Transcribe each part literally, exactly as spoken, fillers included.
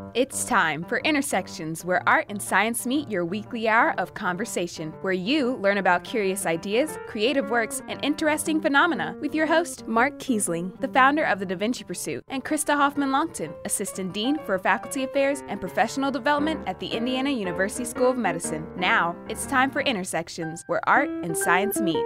It's time for Intersections, where art and science meet, your weekly hour of conversation, where you learn about curious ideas, creative works, and interesting phenomena with your host, Mark Kiesling, the founder of the Da Vinci Pursuit, and Krista Hoffman-Longton, Assistant Dean for Faculty Affairs and Professional Development at the Indiana University School of Medicine. Now, it's time for Intersections, where art and science meet.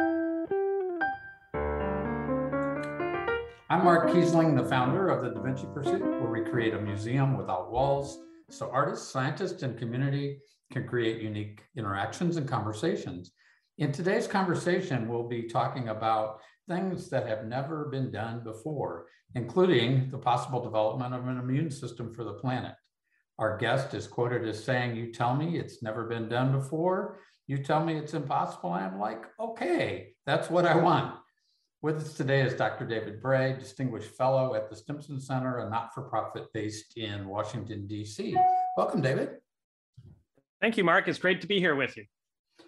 I'm Mark Kiesling, the founder of the Da Vinci Pursuit, where we create a museum without walls so artists, scientists, and community can create unique interactions and conversations. In today's conversation, we'll be talking about things that have never been done before, including the possible development of an immune system for the planet. Our guest is quoted as saying, "You tell me it's never been done before. You tell me it's impossible." I'm like, okay, that's what I want. With us today is Doctor David Bray, Distinguished Fellow at the Stimson Center, a not-for-profit based in Washington, D C. Welcome, David. Thank you, Mark. It's great to be here with you.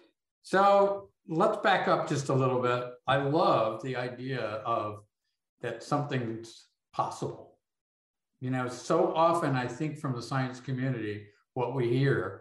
So let's back up just a little bit. I love the idea of that something's possible. You know, so often I think from the science community, what we hear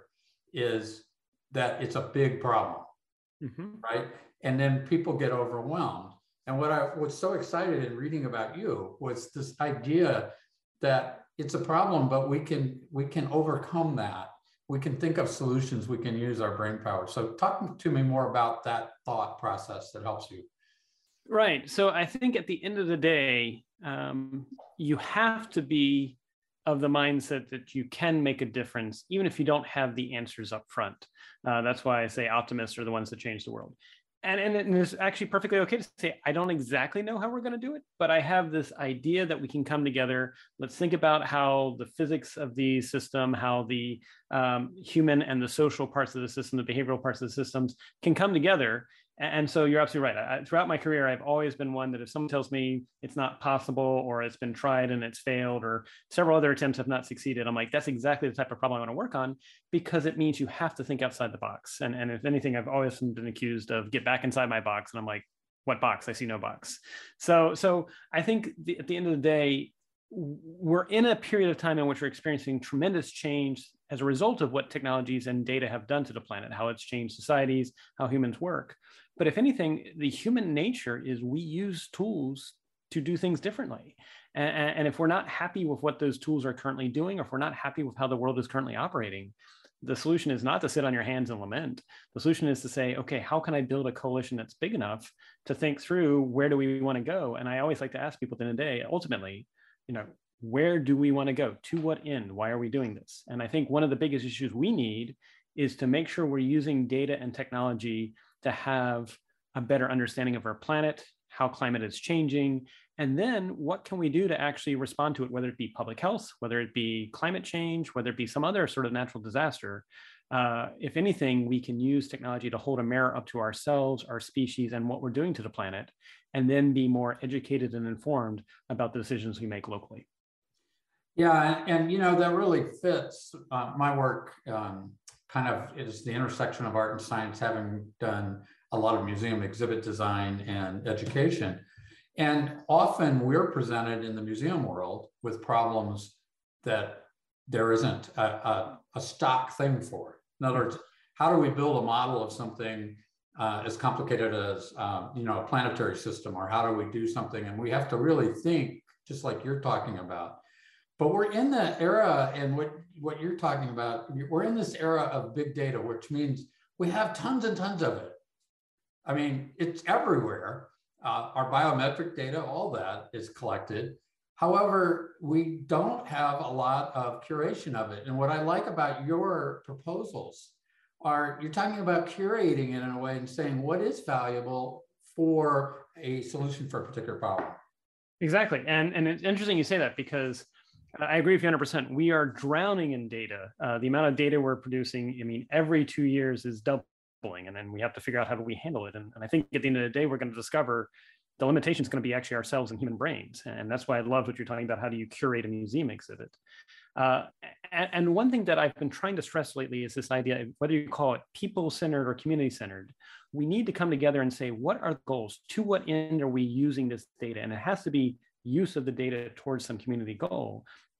is that it's a big problem, mm-hmm. right? And then people get overwhelmed. And what I was so excited in reading about you was this idea that it's a problem, but we can we can overcome that. We can think of solutions. We can use our brain power. So talk to me more about that thought process that helps you. Right. So I think at the end of the day, um, you have to be of the mindset that you can make a difference, even if you don't have the answers up front. Uh, that's why I say optimists are the ones that change the world. And, and it's actually perfectly okay to say, I don't exactly know how we're going to do it, but I have this idea that we can come together. Let's think about how the physics of the system, how the um, human and the social parts of the system, the behavioral parts of the systems can come together. And so you're absolutely right. I, throughout my career, I've always been one that if someone tells me it's not possible, or it's been tried and it's failed, or several other attempts have not succeeded, I'm like, that's exactly the type of problem I want to work on, because it means you have to think outside the box. And, and if anything, I've always been accused of get back inside my box. And I'm like, what box? I see no box. So, so I think the, at the end of the day, we're in a period of time in which we're experiencing tremendous change as a result of what technologies and data have done to the planet, how it's changed societies, how humans work. But if anything, the human nature is we use tools to do things differently. And, and if we're not happy with what those tools are currently doing, or if we're not happy with how the world is currently operating, the solution is not to sit on your hands and lament. The solution is to say, okay, how can I build a coalition that's big enough to think through where do we want to go? And I always like to ask people at the end of the day, ultimately, you know, where do we want to go? To what end? Why are we doing this? And I think one of the biggest issues we need is to make sure we're using data and technology to have a better understanding of our planet, how climate is changing, and then what can we do to actually respond to it, whether it be public health, whether it be climate change, whether it be some other sort of natural disaster. Uh, if anything, we can use technology to hold a mirror up to ourselves, our species, and what we're doing to the planet, and then be more educated and informed about the decisions we make locally. Yeah, and, and you know, that really fits uh, my work. Um, kind of is the intersection of art and science, having done a lot of museum exhibit design and education. And often we're presented in the museum world with problems that there isn't a, a, a stock thing for. In other words, how do we build a model of something uh, as complicated as um, you know, a planetary system, or how do we do something? And we have to really think, just like you're talking about. But we're in the era, and what, what you're talking about, we're in this era of big data, which means we have tons and tons of it. I mean, it's everywhere. Uh, our biometric data, all that is collected. However, we don't have a lot of curation of it. And what I like about your proposals are you're talking about curating it in a way and saying what is valuable for a solution for a particular problem. Exactly. And, and it's interesting you say that, because I agree with you one hundred percent. We are drowning in data. Uh, the amount of data we're producing, I mean, every two years is doubling, and then we have to figure out how do we handle it. And, and I think at the end of the day, we're going to discover the limitation is going to be actually ourselves and human brains. And that's why I love what you're talking about. How do you curate a museum exhibit? Uh, and, and one thing that I've been trying to stress lately is this idea of whether you call it people-centered or community-centered, we need to come together and say, what are the goals? To what end are we using this data? And it has to be use of the data towards some community goal.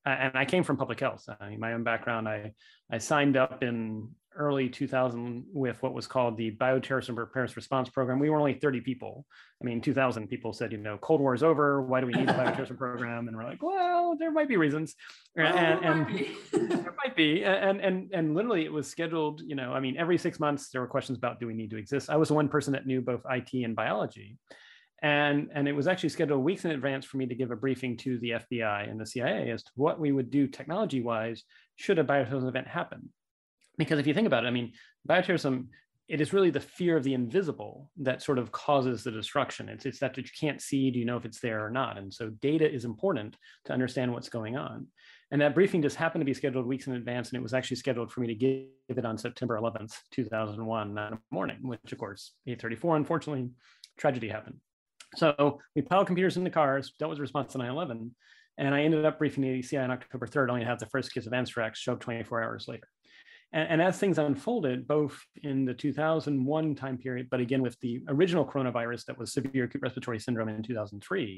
and I came from public health. I mean, my own background, I, I signed up in early two thousand with what was called the Bioterrorism Preparedness Response Program. We were only thirty people. I mean, two thousand people said, you know, Cold War is over. Why do we need a bioterrorism program? And we're like, well, there might be reasons. Well, and there and might be. there might be. And, and, and literally it was scheduled, you know, I mean, every six months there were questions about, do we need to exist? I was the one person that knew both I T and biology. And, and it was actually scheduled weeks in advance for me to give a briefing to the F B I and the C I A as to what we would do technology-wise should a bioterrorism event happen. Because if you think about it, I mean, bioterrorism, it is really the fear of the invisible that sort of causes the destruction. It's, it's that you can't see, do you know if it's there or not? And so data is important to understand what's going on. And that briefing just happened to be scheduled weeks in advance, and it was actually scheduled for me to give it on September eleventh, two thousand one, in the morning, which of course, eight thirty-four, unfortunately, tragedy happened. So we piled computers in the cars, dealt with the response to nine eleven, and I ended up briefing the C I A on October third, only to have the first case of anthrax show up twenty-four hours later. And, and as things unfolded, both in the two thousand one time period, but again with the original coronavirus that was severe acute respiratory syndrome in two thousand three,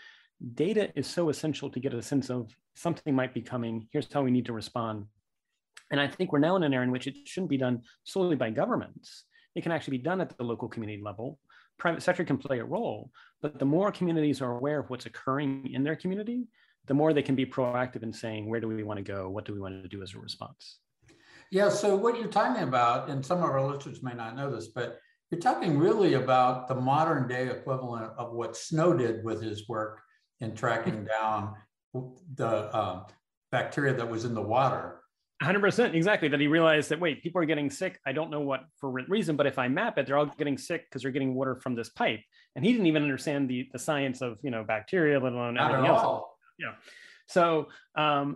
data is so essential to get a sense of something might be coming. Here's how we need to respond. And I think we're now in an era in which it shouldn't be done solely by governments. It can actually be done at the local community level. Private sector can play a role, but the more communities are aware of what's occurring in their community, the more they can be proactive in saying, where do we want to go? What do we want to do as a response? Yeah, so what you're talking about, and some of our listeners may not know this, but you're talking really about the modern day equivalent of what Snow did with his work in tracking down the uh, bacteria that was in the water. one hundred percent, exactly. That he realized that, wait, people are getting sick. I don't know what for reason, but if I map it, they're all getting sick because they're getting water from this pipe. And he didn't even understand the, the science of, you know, bacteria, let alone Not everything at else. all. Yeah. So, um,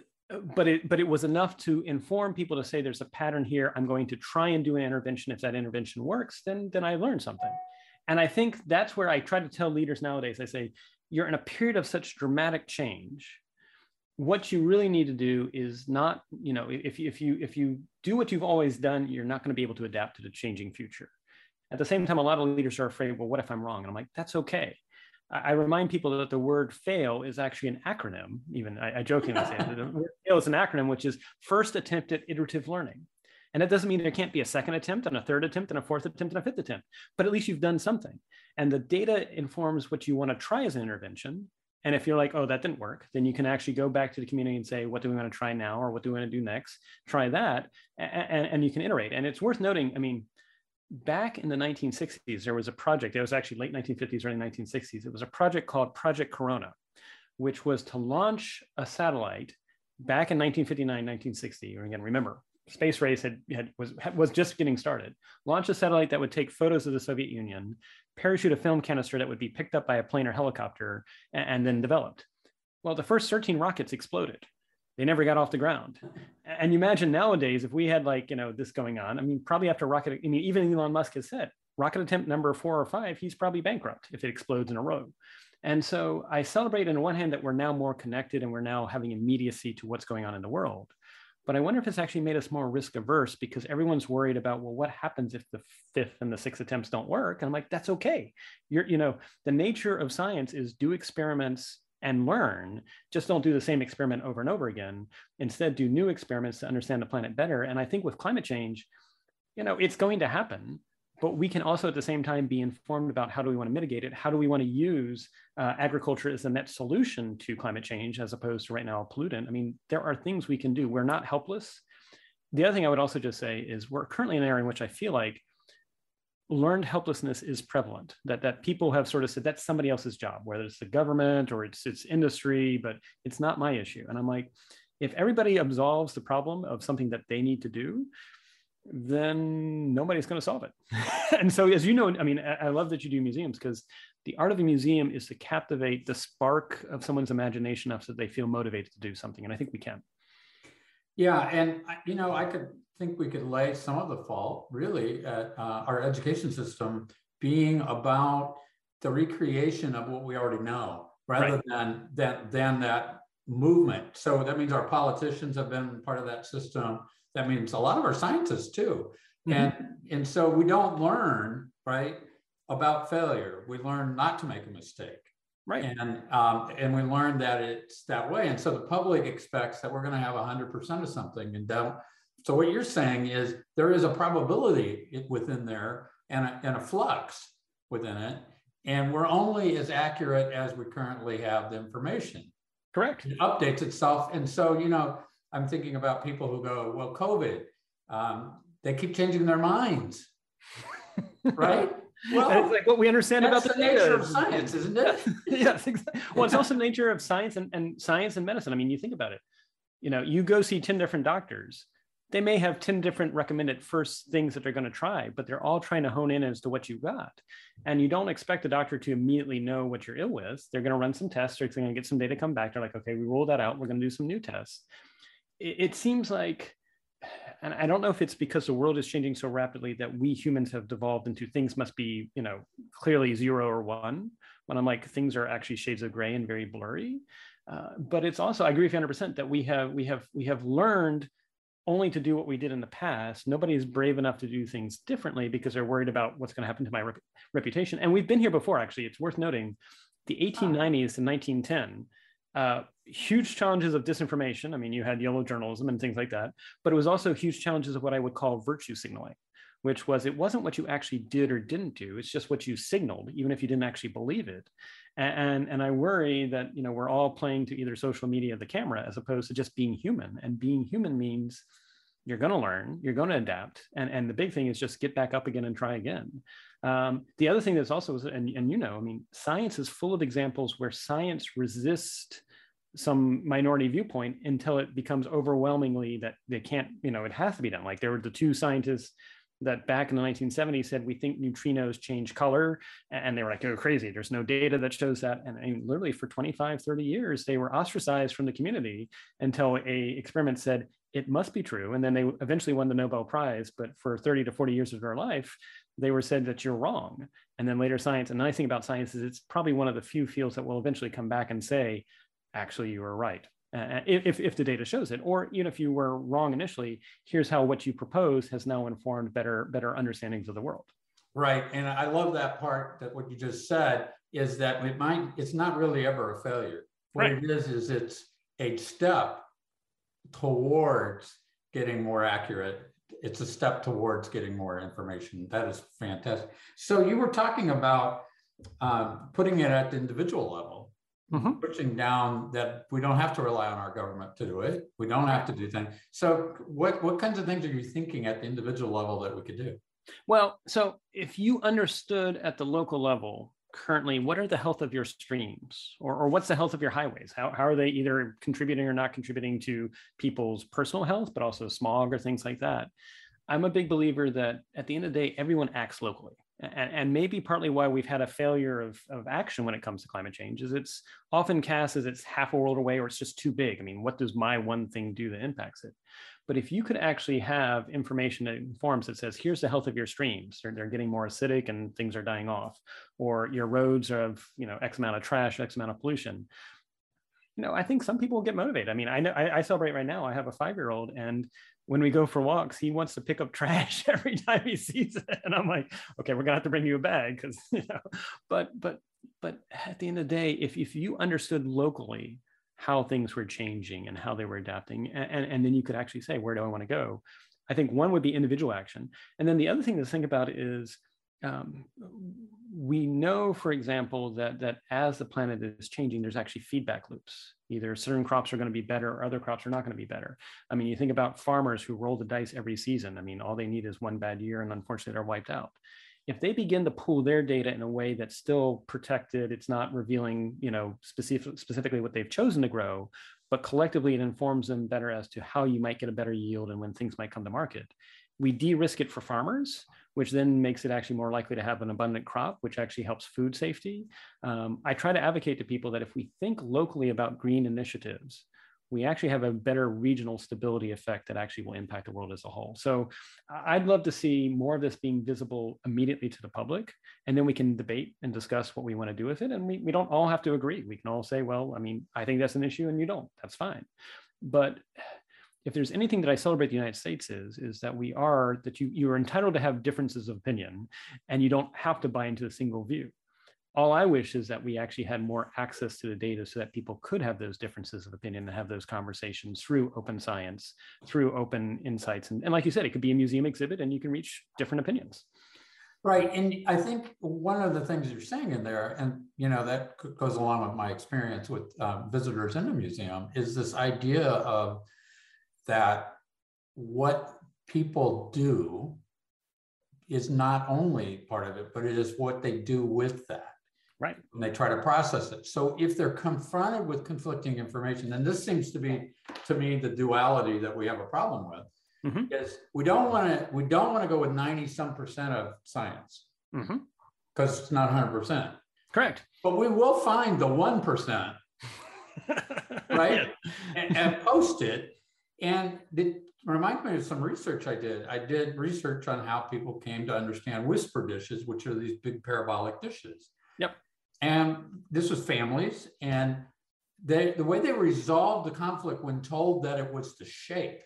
but it but it was enough to inform people to say there's a pattern here. I'm going to try and do an intervention. If that intervention works, then then I learned something. And I think that's where I try to tell leaders nowadays. I say, you're in a period of such dramatic change. What you really need to do is not, you know, if you if you if you do what you've always done, you're not going to be able to adapt to the changing future. At the same time, a lot of leaders are afraid, well, what if I'm wrong? And I'm like, that's okay. I remind people that the word FAIL is actually an acronym. Even I, I jokingly say that the word FAIL is an acronym, which is first attempt at iterative learning. And that doesn't mean there can't be a second attempt and a third attempt and a fourth attempt and a fifth attempt, but at least you've done something. And the data informs what you want to try as an intervention. And if you're like, oh, that didn't work, then you can actually go back to the community and say, what do we want to try now? Or what do we want to do next? Try that. And, and you can iterate. And it's worth noting, I mean, back in the nineteen sixties, there was a project, it was actually late nineteen fifties, early nineteen sixties. It was a project called Project Corona, which was to launch a satellite back in nineteen fifty-nine, nineteen sixty. Or again, remember, space race had, had was, was just getting started. Launch a satellite that would take photos of the Soviet Union, parachute a film canister that would be picked up by a plane or helicopter, and, and then developed. Well, the first thirteen rockets exploded. They never got off the ground. And you imagine nowadays, if we had like, you know, this going on, I mean, probably after rocket, I mean, even Elon Musk has said, rocket attempt number four or five, he's probably bankrupt if it explodes in a row. And so I celebrate on one hand that we're now more connected and we're now having immediacy to what's going on in the world. But I wonder if it's actually made us more risk averse because everyone's worried about, well, what happens if the fifth and the sixth attempts don't work? And I'm like, that's okay. You're, you know, the nature of science is do experiments and learn, just don't do the same experiment over and over again. Instead, do new experiments to understand the planet better. And I think with climate change, you know, it's going to happen, but we can also at the same time be informed about how do we want to mitigate it? How do we want to use uh, agriculture as the net solution to climate change as opposed to right now a pollutant? I mean, there are things we can do. We're not helpless. The other thing I would also just say is we're currently in an area in which I feel like learned helplessness is prevalent, that, that people have sort of said that's somebody else's job, whether it's the government or it's, it's industry, but it's not my issue. And I'm like, if everybody absolves the problem of something that they need to do, then nobody's going to solve it. And so, as you know, I mean, I, I love that you do museums because the art of a museum is to captivate the spark of someone's imagination enough so that they feel motivated to do something. And I think we can. Yeah, and you know, I could think we could lay some of the fault really at uh, our education system being about the recreation of what we already know, rather right. than than than that movement. So that means our politicians have been part of that system. That means a lot of our scientists too, mm-hmm. and and so we don't learn right about failure. We learn not to make a mistake. Right. And, um, and we learned that it's that way. And so the public expects that we're going to have one hundred percent of something. And don't. So what you're saying is there is a probability within there and a, and a flux within it. And we're only as accurate as we currently have the information. Correct. It updates itself. And so, you know, I'm thinking about people who go, well, COVID, um, they keep changing their minds, right? Well, and it's like what we understand about the, the nature of science, isn't it? Yes, exactly. Well, it's also the nature of science and, and science and medicine. I mean, you think about it. You know, you go see ten different doctors. They may have ten different recommended first things that they're going to try, but they're all trying to hone in as to what you've got. And you don't expect a doctor to immediately know what you're ill with. They're going to run some tests, or they're going to get some data, come back. They're like, okay, we ruled that out. We're going to do some new tests. It, it seems like, and I don't know if it's because the world is changing so rapidly that we humans have devolved into things must be, you know, clearly zero or one, when I'm like, things are actually shades of gray and very blurry. Uh, but it's also, I agree with you one hundred percent that we have, we have, we have learned only to do what we did in the past. Nobody is brave enough to do things differently because they're worried about what's going to happen to my rep reputation. And we've been here before, actually. It's worth noting the eighteen nineties to nineteen ten, uh, huge challenges of disinformation. I mean, you had yellow journalism and things like that, but it was also huge challenges of what I would call virtue signaling, which was, it wasn't what you actually did or didn't do. It's just what you signaled, even if you didn't actually believe it. And, and I worry that, you know, we're all playing to either social media or the camera, as opposed to just being human. And being human means you're going to learn, you're going to adapt. And, and the big thing is just get back up again and try again. Um, the other thing that's also, and, and you know, I mean, science is full of examples where science resists some minority viewpoint until it becomes overwhelmingly that they can't, you know, it has to be done. Like there were the two scientists that back in the nineteen seventies said, we think neutrinos change color. And they were like, you're crazy. There's no data that shows that. And, and literally for twenty-five, thirty years, they were ostracized from the community until a experiment said, it must be true. And then they eventually won the Nobel Prize. But for thirty to forty years of their life, they were said that you're wrong. And then later science, and the nice thing about science is it's probably one of the few fields that will eventually come back and say, actually, you were right. Uh, if, if the data shows it, or even if you were wrong initially, here's how what you propose has now informed better, better understandings of the world. Right, and I love that part, that what you just said is that it might, it's not really ever a failure. What right. it is, is it's a step towards getting more accurate. It's a step towards getting more information. That is fantastic. So you were talking about um, putting it at the individual level. Mm-hmm. Pushing down that we don't have to rely on our government to do it. We don't have to do things. So what, what kinds of things are you thinking at the individual level that we could do? Well, so if you understood at the local level, currently, what are the health of your streams, or, or what's the health of your highways? How, how are they either contributing or not contributing to people's personal health, but also smog or things like that? I'm a big believer that at the end of the day, everyone acts locally. And, and maybe partly why we've had a failure of, of action when it comes to climate change is it's often cast as it's half a world away or it's just too big. I mean, what does my one thing do that impacts it? But if you could actually have information that informs that says, here's the health of your streams, they're, they're getting more acidic and things are dying off, or your roads are of, you know, X amount of trash, X amount of pollution. You know, I think some people will get motivated. I mean, I know I, I celebrate right now. I have a five-year-old, and when we go for walks, he wants to pick up trash every time he sees it. And I'm like, okay, we're gonna have to bring you a bag, because, you know, but but but at the end of the day, if if you understood locally how things were changing and how they were adapting, and, and, and then you could actually say, where do I want to go? I think one would be individual action. And then the other thing to think about is, um, we know, for example, that, that as the planet is changing, there's actually feedback loops. Either certain crops are going to be better or other crops are not going to be better. I mean, you think about farmers who roll the dice every season. I mean, all they need is one bad year and unfortunately they're wiped out. If they begin to pool their data in a way that's still protected, it's not revealing, you know, specific, specifically what they've chosen to grow, but collectively it informs them better as to how you might get a better yield and when things might come to market. We de-risk it for farmers, which then makes it actually more likely to have an abundant crop, which actually helps food safety. Um, I try to advocate to people that if we think locally about green initiatives, we actually have a better regional stability effect that actually will impact the world as a whole. So I'd love to see more of this being visible immediately to the public, and then we can debate and discuss what we want to do with it. And we, we don't all have to agree. We can all say, well, I mean, I think that's an issue and you don't, that's fine. But if there's anything that I celebrate the United States is, is that we are, that you, you are entitled to have differences of opinion and you don't have to buy into a single view. all I wish is that we actually had more access to the data so that people could have those differences of opinion and have those conversations through open science, through open insights. And, and like you said, it could be a museum exhibit and you can reach different opinions. Right. And I think one of the things you're saying in there, and you know, that goes along with my experience with um, visitors in the museum, is this idea of that what people do is not only part of it, but it is what they do with that. Right. And they try to process it. So if they're confronted with conflicting information, and this seems to be, to me, the duality that we have a problem with, mm-hmm. is we don't want to we don't want to go with ninety some percent of science, because mm-hmm. it's not one hundred percent. Correct. But we will find the one percent, right? and, and post it. And it reminds me of some research I did. I did research on how people came to understand whisper dishes, which are these big parabolic dishes. Yep. And this was families, and they, the way they resolved the conflict when told that it was the shape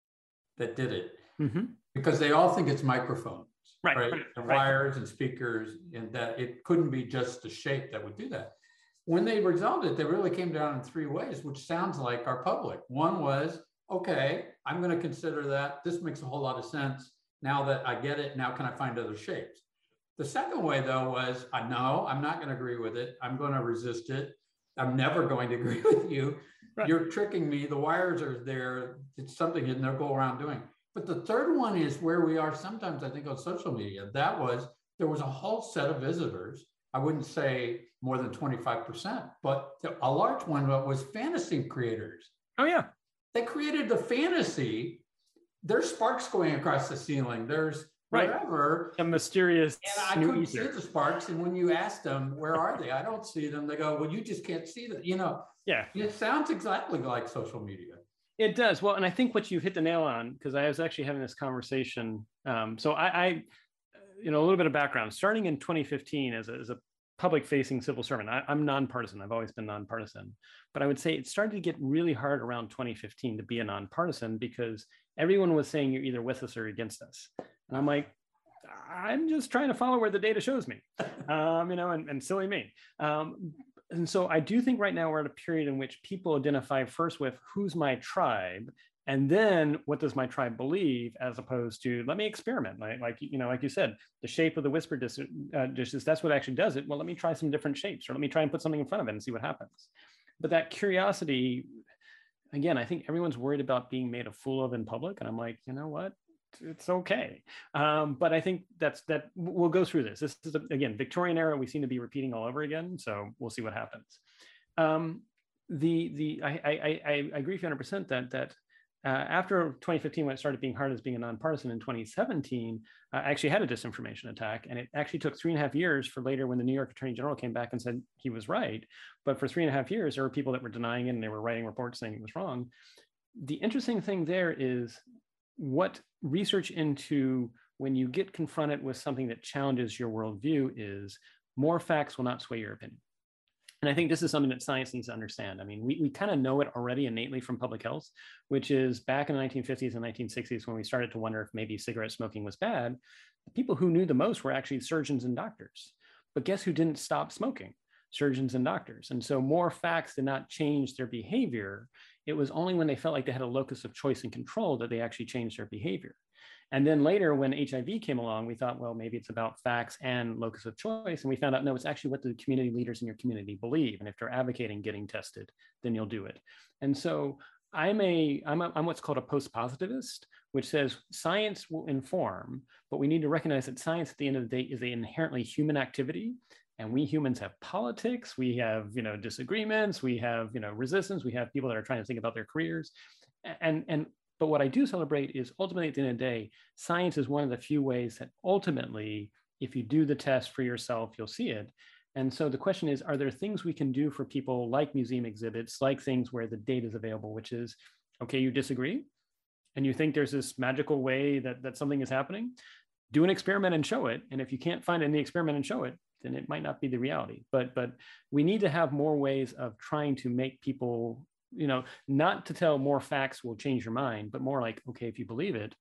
that did it, mm-hmm. because they all think it's microphones, right? right? And right. wires and speakers, and that it couldn't be just the shape that would do that. When they resolved it, they really came down in three ways, which sounds like our public. One was, okay, I'm going to consider that. This makes a whole lot of sense. Now that I get it, now can I find other shapes? The second way, though, was, I know I'm not going to agree with it. I'm going to resist it. I'm never going to agree with you. Right. You're tricking me. The wires are there. It's something that they'll go around doing. But the third one is where we are sometimes, I think, on social media. That was, there was a whole set of visitors. I wouldn't say more than twenty-five percent, but a large one was fantasy creators. Oh, yeah. They created the fantasy. There's sparks going across the ceiling. There's right. whatever. A mysterious. And I couldn't see the sparks. And when you ask them, where are they? I don't see them. They go, well, you just can't see them. You know, yeah. It sounds exactly like social media. It does. Well, and I think what you've hit the nail on, because I was actually having this conversation. Um, so I, I, you know, a little bit of background. Starting in twenty fifteen as a, as a public-facing civil servant, I, I'm nonpartisan. I've always been nonpartisan. But I would say it started to get really hard around twenty fifteen to be a nonpartisan, because everyone was saying you're either with us or against us. And I'm like, I'm just trying to follow where the data shows me, um, you know, and, and silly me. Um, and so I do think right now we're at a period in which people identify first with who's my tribe, and then what does my tribe believe, as opposed to let me experiment. Like, like you know, like you said, the shape of the whisper dis uh, dishes, that's what actually does it. Well, let me try some different shapes, or let me try and put something in front of it and see what happens. But that curiosity, again, I think everyone's worried about being made a fool of in public. And I'm like, you know what? It's okay. Um, but I think that's that we'll go through this. This is, a, again, Victorian era, we seem to be repeating all over again. So we'll see what happens. Um, the, the, I, I, I, I agree with you one hundred percent that, that uh, after twenty fifteen, when it started being hard as being a nonpartisan, in twenty seventeen, uh, I actually had a disinformation attack. And it actually took three and a half years for later, when the New York Attorney General came back and said he was right. But for three and a half years, there were people that were denying it, and they were writing reports saying it was wrong. The interesting thing there is what research into when you get confronted with something that challenges your worldview is more facts will not sway your opinion. And I think this is something that science needs to understand. I mean, we, we kind of know it already innately from public health, which is back in the nineteen fifties and nineteen sixties, when we started to wonder if maybe cigarette smoking was bad, the people who knew the most were actually surgeons and doctors. But guess who didn't stop smoking? Surgeons and doctors. And so more facts did not change their behavior. It was only when they felt like they had a locus of choice and control that they actually changed their behavior. And then later, when H I V came along, we thought, well, maybe it's about facts and locus of choice. And we found out, no, it's actually what the community leaders in your community believe. And if they're advocating getting tested, then you'll do it. And so I'm a, I'm, a, I'm what's called a post-positivist, which says science will inform, but we need to recognize that science at the end of the day is an inherently human activity. And we humans have politics, we have, you know, disagreements, we have, you know, resistance, we have people that are trying to think about their careers. And, and, but what I do celebrate is ultimately at the end of the day, science is one of the few ways that ultimately, if you do the test for yourself, you'll see it. And so the question is, are there things we can do for people like museum exhibits, like things where the data is available, which is, okay, you disagree, and you think there's this magical way that, that something is happening, do an experiment and show it. And if you can't find it in the experiment and show it, then it might not be the reality. But, but we need to have more ways of trying to make people, you know, not to tell more facts will change your mind, but more like, okay, if you believe it,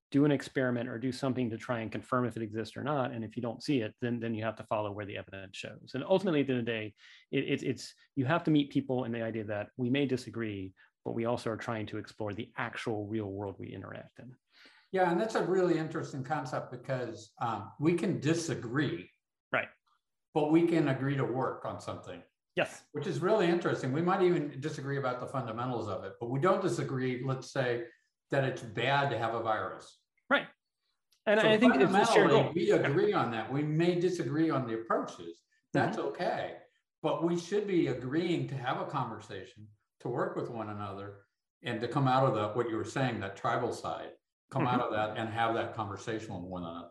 do an experiment or do something to try and confirm if it exists or not. And if you don't see it, then, then you have to follow where the evidence shows. And ultimately, at the end of the day, it, it, it's you have to meet people in the idea that we may disagree, but we also are trying to explore the actual real world we interact in. Yeah, and that's a really interesting concept because um, we can disagree, right? But we can agree to work on something. Yes. Which is really interesting. We might even disagree about the fundamentals of it, but we don't disagree, let's say, that it's bad to have a virus. Right. And so I think it's a shared goal. We agree on that. We may disagree on the approaches. That's mm-hmm. okay. But we should be agreeing to have a conversation, to work with one another, and to come out of the, what you were saying, that tribal side, come mm-hmm. out of that and have that conversation with one another.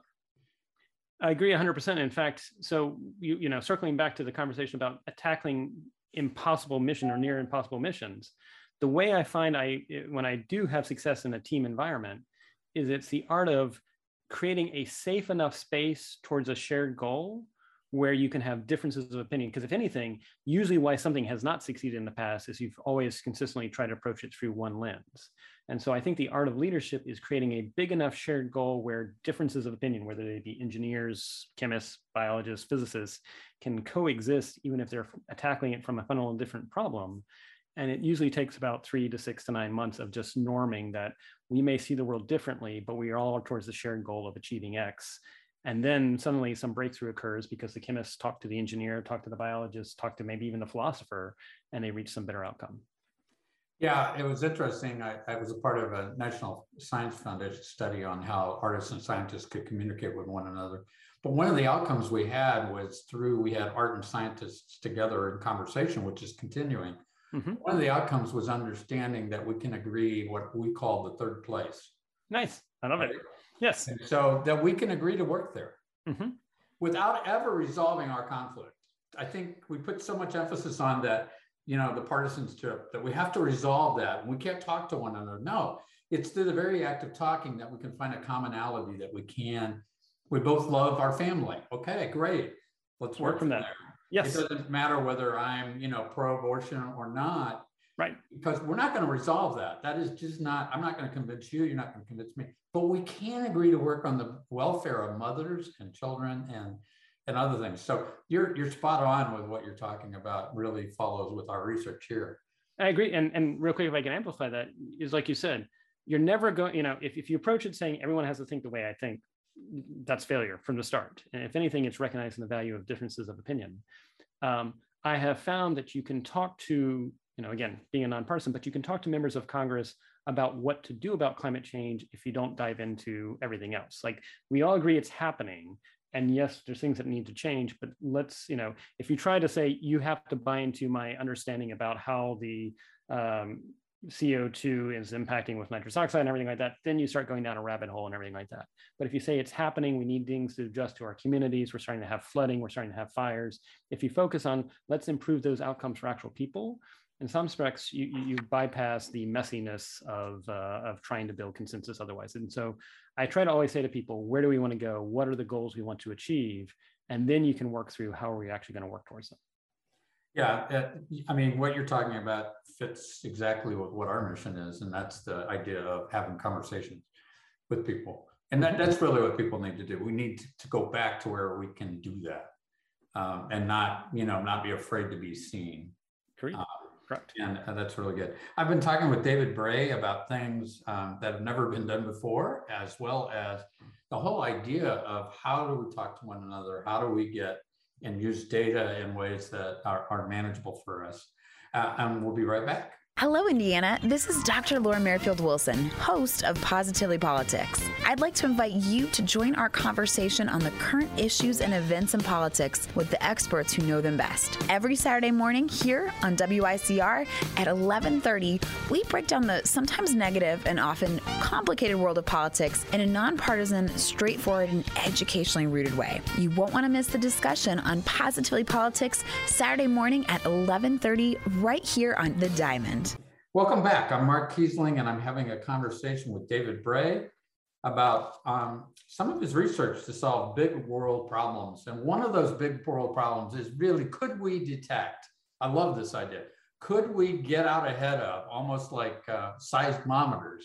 I agree one hundred percent. In fact, so, you, you know, circling back to the conversation about tackling impossible mission or near impossible missions, the way I find I, when I do have success in a team environment, is it's the art of creating a safe enough space towards a shared goal where you can have differences of opinion. Because if anything, usually why something has not succeeded in the past is you've always consistently tried to approach it through one lens. And so I think the art of leadership is creating a big enough shared goal where differences of opinion, whether they be engineers, chemists, biologists, physicists, can coexist even if they're tackling it from a fundamentally different problem. And it usually takes about three to six to nine months of just norming that we may see the world differently, but we are all towards the shared goal of achieving X. And then suddenly some breakthrough occurs because the chemists talk to the engineer, talk to the biologist, talk to maybe even the philosopher, and they reach some better outcome. Yeah, it was interesting. I, I was a part of a National Science Foundation study on how artists and scientists could communicate with one another. But one of the outcomes we had was through, we had art and scientists together in conversation, which is continuing. Mm-hmm. One of the outcomes was understanding that we can agree what we call the third place. Nice. I love right? it. Yes. And so that we can agree to work there mm-hmm. without ever resolving our conflict. I think we put so much emphasis on that, you know, the partisanship, that we have to resolve that. We can't talk to one another. No, it's through the very act of talking that we can find a commonality, that we can, we both love our family. Okay, great. Let's work, work from that. There. Yes. It doesn't matter whether I'm, you know, pro-abortion or not. Right. Because we're not going to resolve that. That is just not, I'm not going to convince you. You're not going to convince me. But we can agree to work on the welfare of mothers and children and, and other things. So you're, you're spot on with what you're talking about, really follows with our research here. I agree. And, and real quick, if I can amplify that, is like you said, you're never going, you know, if, if you approach it saying everyone has to think the way I think, that's failure from the start. And if anything, it's recognizing the value of differences of opinion. Um, I have found that you can talk to, you know, again, being a nonpartisan, but you can talk to members of Congress about what to do about climate change if you don't dive into everything else. Like, we all agree it's happening. And yes, there's things that need to change, but let's, you know, if you try to say you have to buy into my understanding about how the um, C O two is impacting with nitrous oxide and everything like that, then you start going down a rabbit hole and everything like that. But if you say it's happening, we need things to adjust to our communities, we're starting to have flooding, we're starting to have fires. If you focus on, let's improve those outcomes for actual people, in some respects, you, you bypass the messiness of, uh, of trying to build consensus otherwise. And so I try to always say to people, where do we want to go? What are the goals we want to achieve? And then you can work through how are we actually going to work towards them. Yeah, uh, I mean, what you're talking about fits exactly with what our mission is, and that's the idea of having conversations with people. And that, that's really what people need to do. We need to, to go back to where we can do that, um, and not, you know, not be afraid to be seen. Correct. Uh, Correct. And uh, that's really good. I've been talking with David Bray about things um, that have never been done before, as well as the whole idea of how do we talk to one another? How do we get and use data in ways that are, are manageable for us. Uh, and we'll be right back. Hello, Indiana. This is Doctor Laura Merrifield Wilson, host of Positively Politics. I'd like to invite you to join our conversation on the current issues and events in politics with the experts who know them best. Every Saturday morning here on W I C R at eleven thirty, we break down the sometimes negative and often complicated world of politics in a nonpartisan, straightforward, and educationally rooted way. You won't want to miss the discussion on Positively Politics Saturday morning at eleven thirty right here on The Diamond. Welcome back. I'm Mark Kiesling, and I'm having a conversation with David Bray about um, some of his research to solve big world problems. And one of those big world problems is really, could we detect? I love this idea. Could we get out ahead of, almost like uh, seismometers,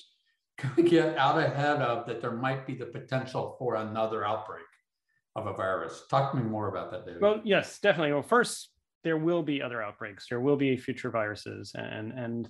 can we get out ahead of that there might be the potential for another outbreak of a virus? Talk to me more about that, David. Well, yes, definitely. Well, first, there will be other outbreaks. There will be future viruses. And, and,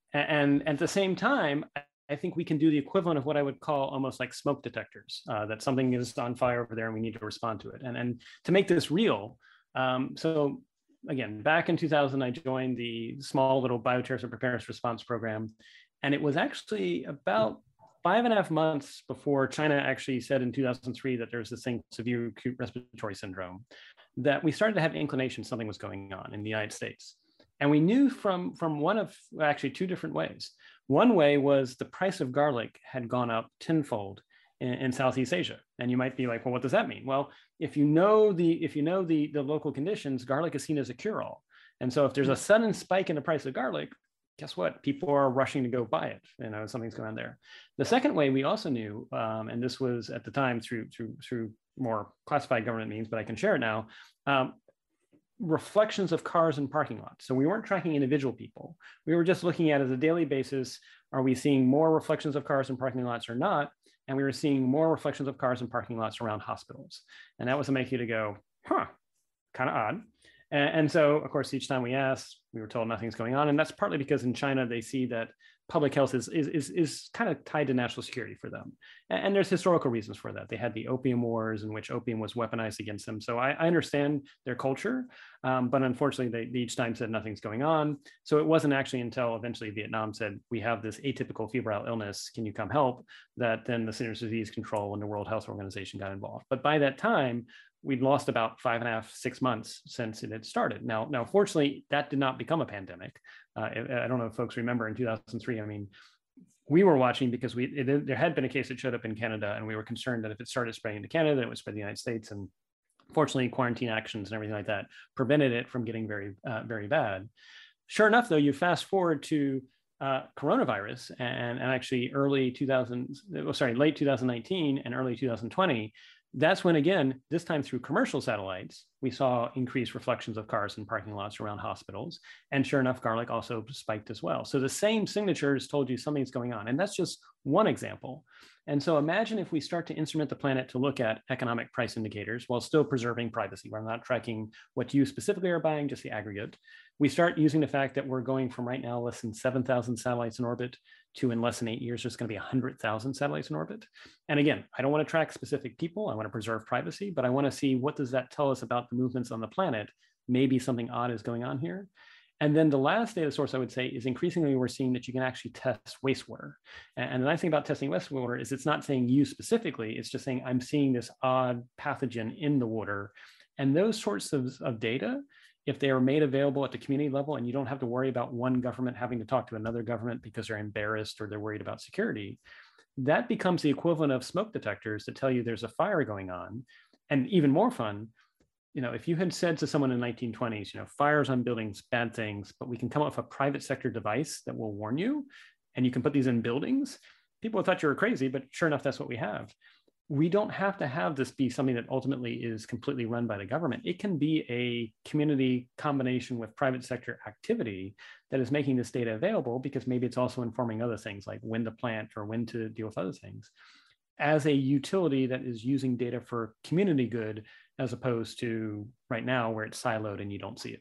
and at the same time, I think we can do the equivalent of what I would call almost like smoke detectors, uh, that something is on fire over there and we need to respond to it. And, and to make this real, um, so again, back in two thousand, I joined the small little bioterrorism preparedness response program. And it was actually about five and a half months before China actually said in two thousand three that there's this thing, severe acute respiratory syndrome, that we started to have inclination something was going on in the United States. And we knew from, from one of actually two different ways. One way was the price of garlic had gone up tenfold in, in Southeast Asia. And you might be like, well, what does that mean? Well, if you know the, if you know the, the local conditions, garlic is seen as a cure-all. And so if there's a sudden spike in the price of garlic, guess what? People are rushing to go buy it. You know, something's going on there. The second way we also knew, um, and this was at the time through, through, through more classified government means, but I can share it now, um, reflections of cars in parking lots. So we weren't tracking individual people. We were just looking at as a daily basis, are we seeing more reflections of cars in parking lots or not? And we were seeing more reflections of cars in parking lots around hospitals. And that was to make you to go, huh, kind of odd. And, and so, of course, each time we asked, we were told nothing's going on. And that's partly because in China, they see that public health is, is, is, is kind of tied to national security for them. And, and there's historical reasons for that. They had the opium wars in which opium was weaponized against them. So I, I understand their culture, um, but unfortunately, they, they each time said nothing's going on. So it wasn't actually until eventually Vietnam said, we have this atypical febrile illness, can you come help? That then the Centers for Disease Control and the World Health Organization got involved. But by that time, we'd lost about five and a half, six months since it had started. Now, now, fortunately, that did not become a pandemic. Uh, I don't know if folks remember in two thousand three, I mean, we were watching because we it, there had been a case that showed up in Canada, and we were concerned that if it started spreading to Canada, it would spread to the United States. And fortunately, quarantine actions and everything like that prevented it from getting very, uh, very bad. Sure enough, though, you fast forward to uh, coronavirus and, and actually early two thousand, oh, sorry, late two thousand nineteen and early two thousand twenty, that's when, again, this time through commercial satellites, we saw increased reflections of cars in parking lots around hospitals. And sure enough, garlic also spiked as well. So the same signatures told you something's going on. And that's just one example. And so imagine if we start to instrument the planet to look at economic price indicators while still preserving privacy. We're not tracking what you specifically are buying, just the aggregate. We start using the fact that we're going from right now less than seven thousand satellites in orbit to in less than eight years, there's going to be one hundred thousand satellites in orbit. And again, I don't want to track specific people. I want to preserve privacy, but I want to see what does that tell us about the movements on the planet. Maybe something odd is going on here. And then the last data source I would say is increasingly we're seeing that you can actually test wastewater. And the nice thing about testing wastewater is it's not saying you specifically, it's just saying I'm seeing this odd pathogen in the water. And those sorts of, of data, if they are made available at the community level and you don't have to worry about one government having to talk to another government because they're embarrassed or they're worried about security, that becomes the equivalent of smoke detectors that tell you there's a fire going on. And even more fun, you know, if you had said to someone in the nineteen twenties, you know, fires on buildings, bad things, but we can come up with a private sector device that will warn you, and you can put these in buildings, people thought you were crazy, but sure enough, that's what we have. We don't have to have this be something that ultimately is completely run by the government. It can be a community combination with private sector activity that is making this data available because maybe it's also informing other things like when to plant or when to deal with other things as a utility that is using data for community good, as opposed to right now where it's siloed and you don't see it.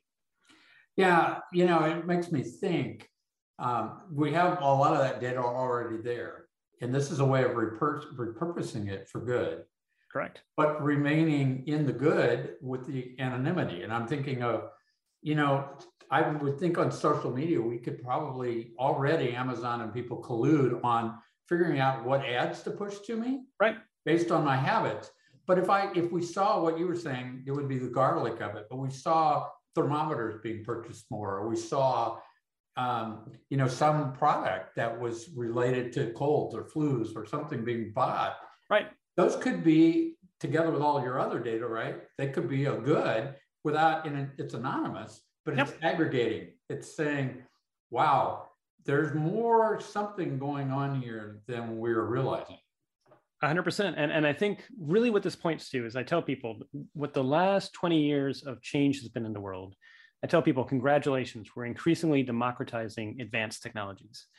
Yeah, you know, it makes me think um, we have a lot of that data already there. And this is a way of repur- repurposing it for good. Correct. But remaining in the good with the anonymity. And I'm thinking of, you know, I would think on social media, we could probably already, Amazon and people collude on figuring out what ads to push to me. Right. Based on my habits. But if I if we saw what you were saying, it would be the garlic of it. But we saw thermometers being purchased more, or we saw um, you know, some product that was related to colds or flus or something being bought. Right. Those could be together with all your other data, right? They could be a good without, and it's anonymous, but it's yep. aggregating. It's saying, wow, there's more something going on here than we're realizing. one hundred percent. And, and I think really what this points to is I tell people what the last twenty years of change has been in the world. I tell people, congratulations, we're increasingly democratizing advanced technologies.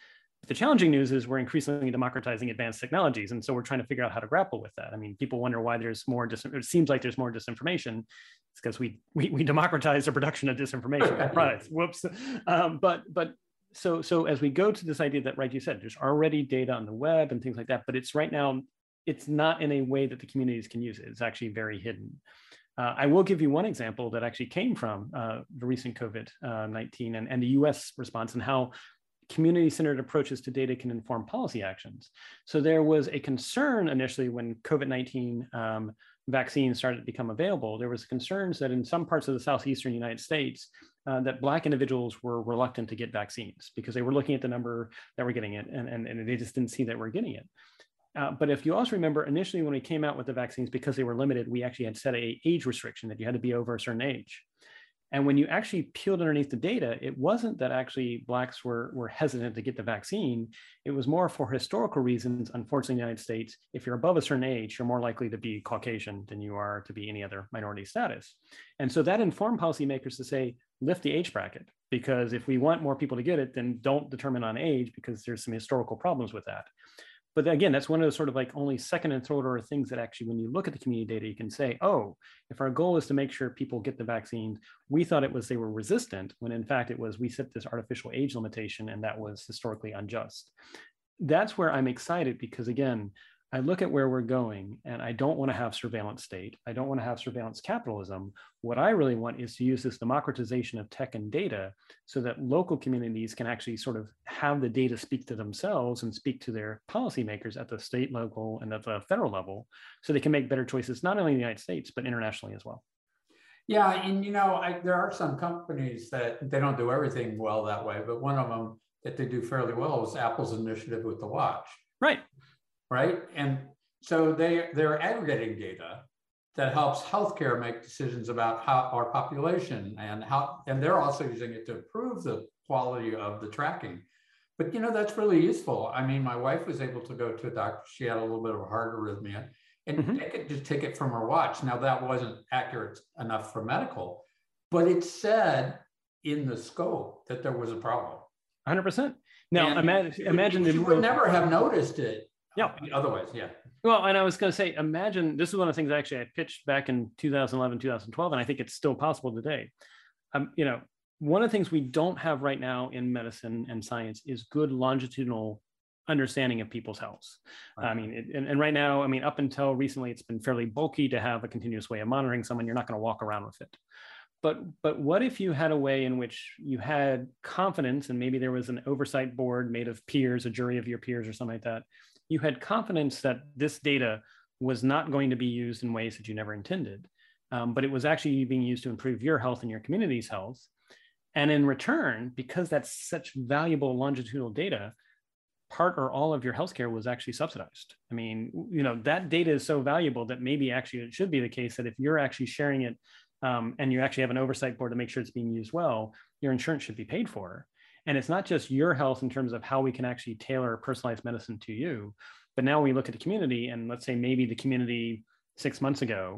The challenging news is we're increasingly democratizing advanced technologies. And so we're trying to figure out how to grapple with that. I mean, people wonder why there's more, dis- it seems like there's more disinformation. It's because we, we, we democratize the production of disinformation. Right. Whoops. Um, but, but so, so as we go to this idea that, right, you said, there's already data on the web and things like that, but it's right now, it's not in a way that the communities can use it. It's actually very hidden. Uh, I will give you one example that actually came from uh, the recent COVID nineteen and, and the U S response, and how community-centered approaches to data can inform policy actions. So there was a concern initially when COVID nineteen um, vaccines started to become available. There was concerns that in some parts of the southeastern United States, uh, that Black individuals were reluctant to get vaccines because they were looking at the number that were getting it, and, and, and they just didn't see that we're getting it. Uh, but if you also remember, initially when we came out with the vaccines, because they were limited, we actually had set a age restriction that you had to be over a certain age. And when you actually peeled underneath the data, it wasn't that actually Blacks were, were hesitant to get the vaccine. It was more for historical reasons. Unfortunately, in the United States, if you're above a certain age, you're more likely to be Caucasian than you are to be any other minority status. And so that informed policymakers to say, lift the age bracket, because if we want more people to get it, then don't determine on age, because there's some historical problems with that. But again, that's one of those sort of like only second and third order things that actually, when you look at the community data, you can say, oh, if our goal is to make sure people get the vaccine, we thought it was they were resistant, when in fact it was we set this artificial age limitation, and that was historically unjust. That's where I'm excited, because again, I look at where we're going, and I don't want to have surveillance state. I don't want to have surveillance capitalism. What I really want is to use this democratization of tech and data so that local communities can actually sort of have the data speak to themselves and speak to their policymakers at the state level and at the federal level, so they can make better choices, not only in the United States, but internationally as well. Yeah, and you know, I, there are some companies that they don't do everything well that way, but one of them that they do fairly well is Apple's initiative with the watch. Right. Right. And so they, they're aggregating data that helps healthcare make decisions about how our population and how, and they're also using it to improve the quality of the tracking. But, you know, that's really useful. I mean, my wife was able to go to a doctor. She had a little bit of a heart arrhythmia, and mm-hmm. they could just take it from her watch. Now, that wasn't accurate enough for medical, but it said in the scope that there was a problem. one hundred percent. Now, and imagine, imagine you would never have noticed it. Yeah. Otherwise, yeah. Well, and I was going to say, imagine, this is one of the things actually I pitched back in two thousand eleven, two thousand twelve, and I think it's still possible today. Um, you know, one of the things we don't have right now in medicine and science is good longitudinal understanding of people's health. Right. I mean, it, and, and right now, I mean, up until recently, it's been fairly bulky to have a continuous way of monitoring someone. You're not going to walk around with it. But, but what if you had a way in which you had confidence, and maybe there was an oversight board made of peers, a jury of your peers or something like that. You had confidence that this data was not going to be used in ways that you never intended, um, but it was actually being used to improve your health and your community's health. And in return, because that's such valuable longitudinal data, part or all of your healthcare was actually subsidized. I mean, you know, that data is so valuable that maybe actually it should be the case that if you're actually sharing it um, and you actually have an oversight board to make sure it's being used well, your insurance should be paid for. And it's not just your health in terms of how we can actually tailor personalized medicine to you, but now we look at the community, and let's say maybe the community six months ago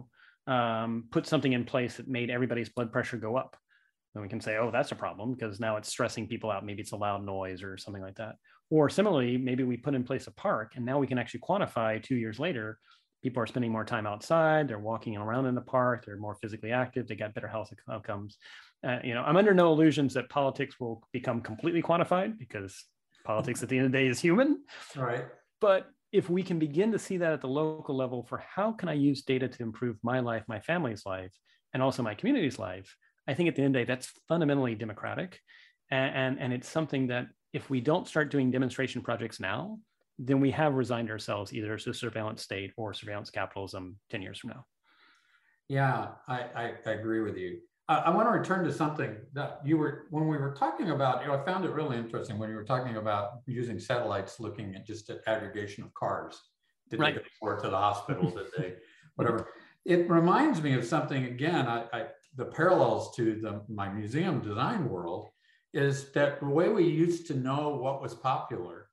um, put something in place that made everybody's blood pressure go up. Then we can say, oh, that's a problem because now it's stressing people out. Maybe it's a loud noise or something like that. Or similarly, maybe we put in place a park, and now we can actually quantify two years later, people are spending more time outside, they're walking around in the park, they're more physically active, they got better health outcomes. Uh, you know, I'm under no illusions that politics will become completely quantified, because politics at the end of the day is human. Right. But if we can begin to see that at the local level for how can I use data to improve my life, my family's life, and also my community's life, I think at the end of the day, that's fundamentally democratic. And, and, and it's something that if we don't start doing demonstration projects now, then we have resigned ourselves either to surveillance state or surveillance capitalism ten years from now. Yeah, I, I, I agree with you. I, I want to return to something that you were, when we were talking about, you know, I found it really interesting when you were talking about using satellites, looking at just at aggregation of cars. Did right. they go to the hospital? Did they, whatever. It reminds me of something, again, I, I the parallels to the, my museum design world is that the way we used to know what was popular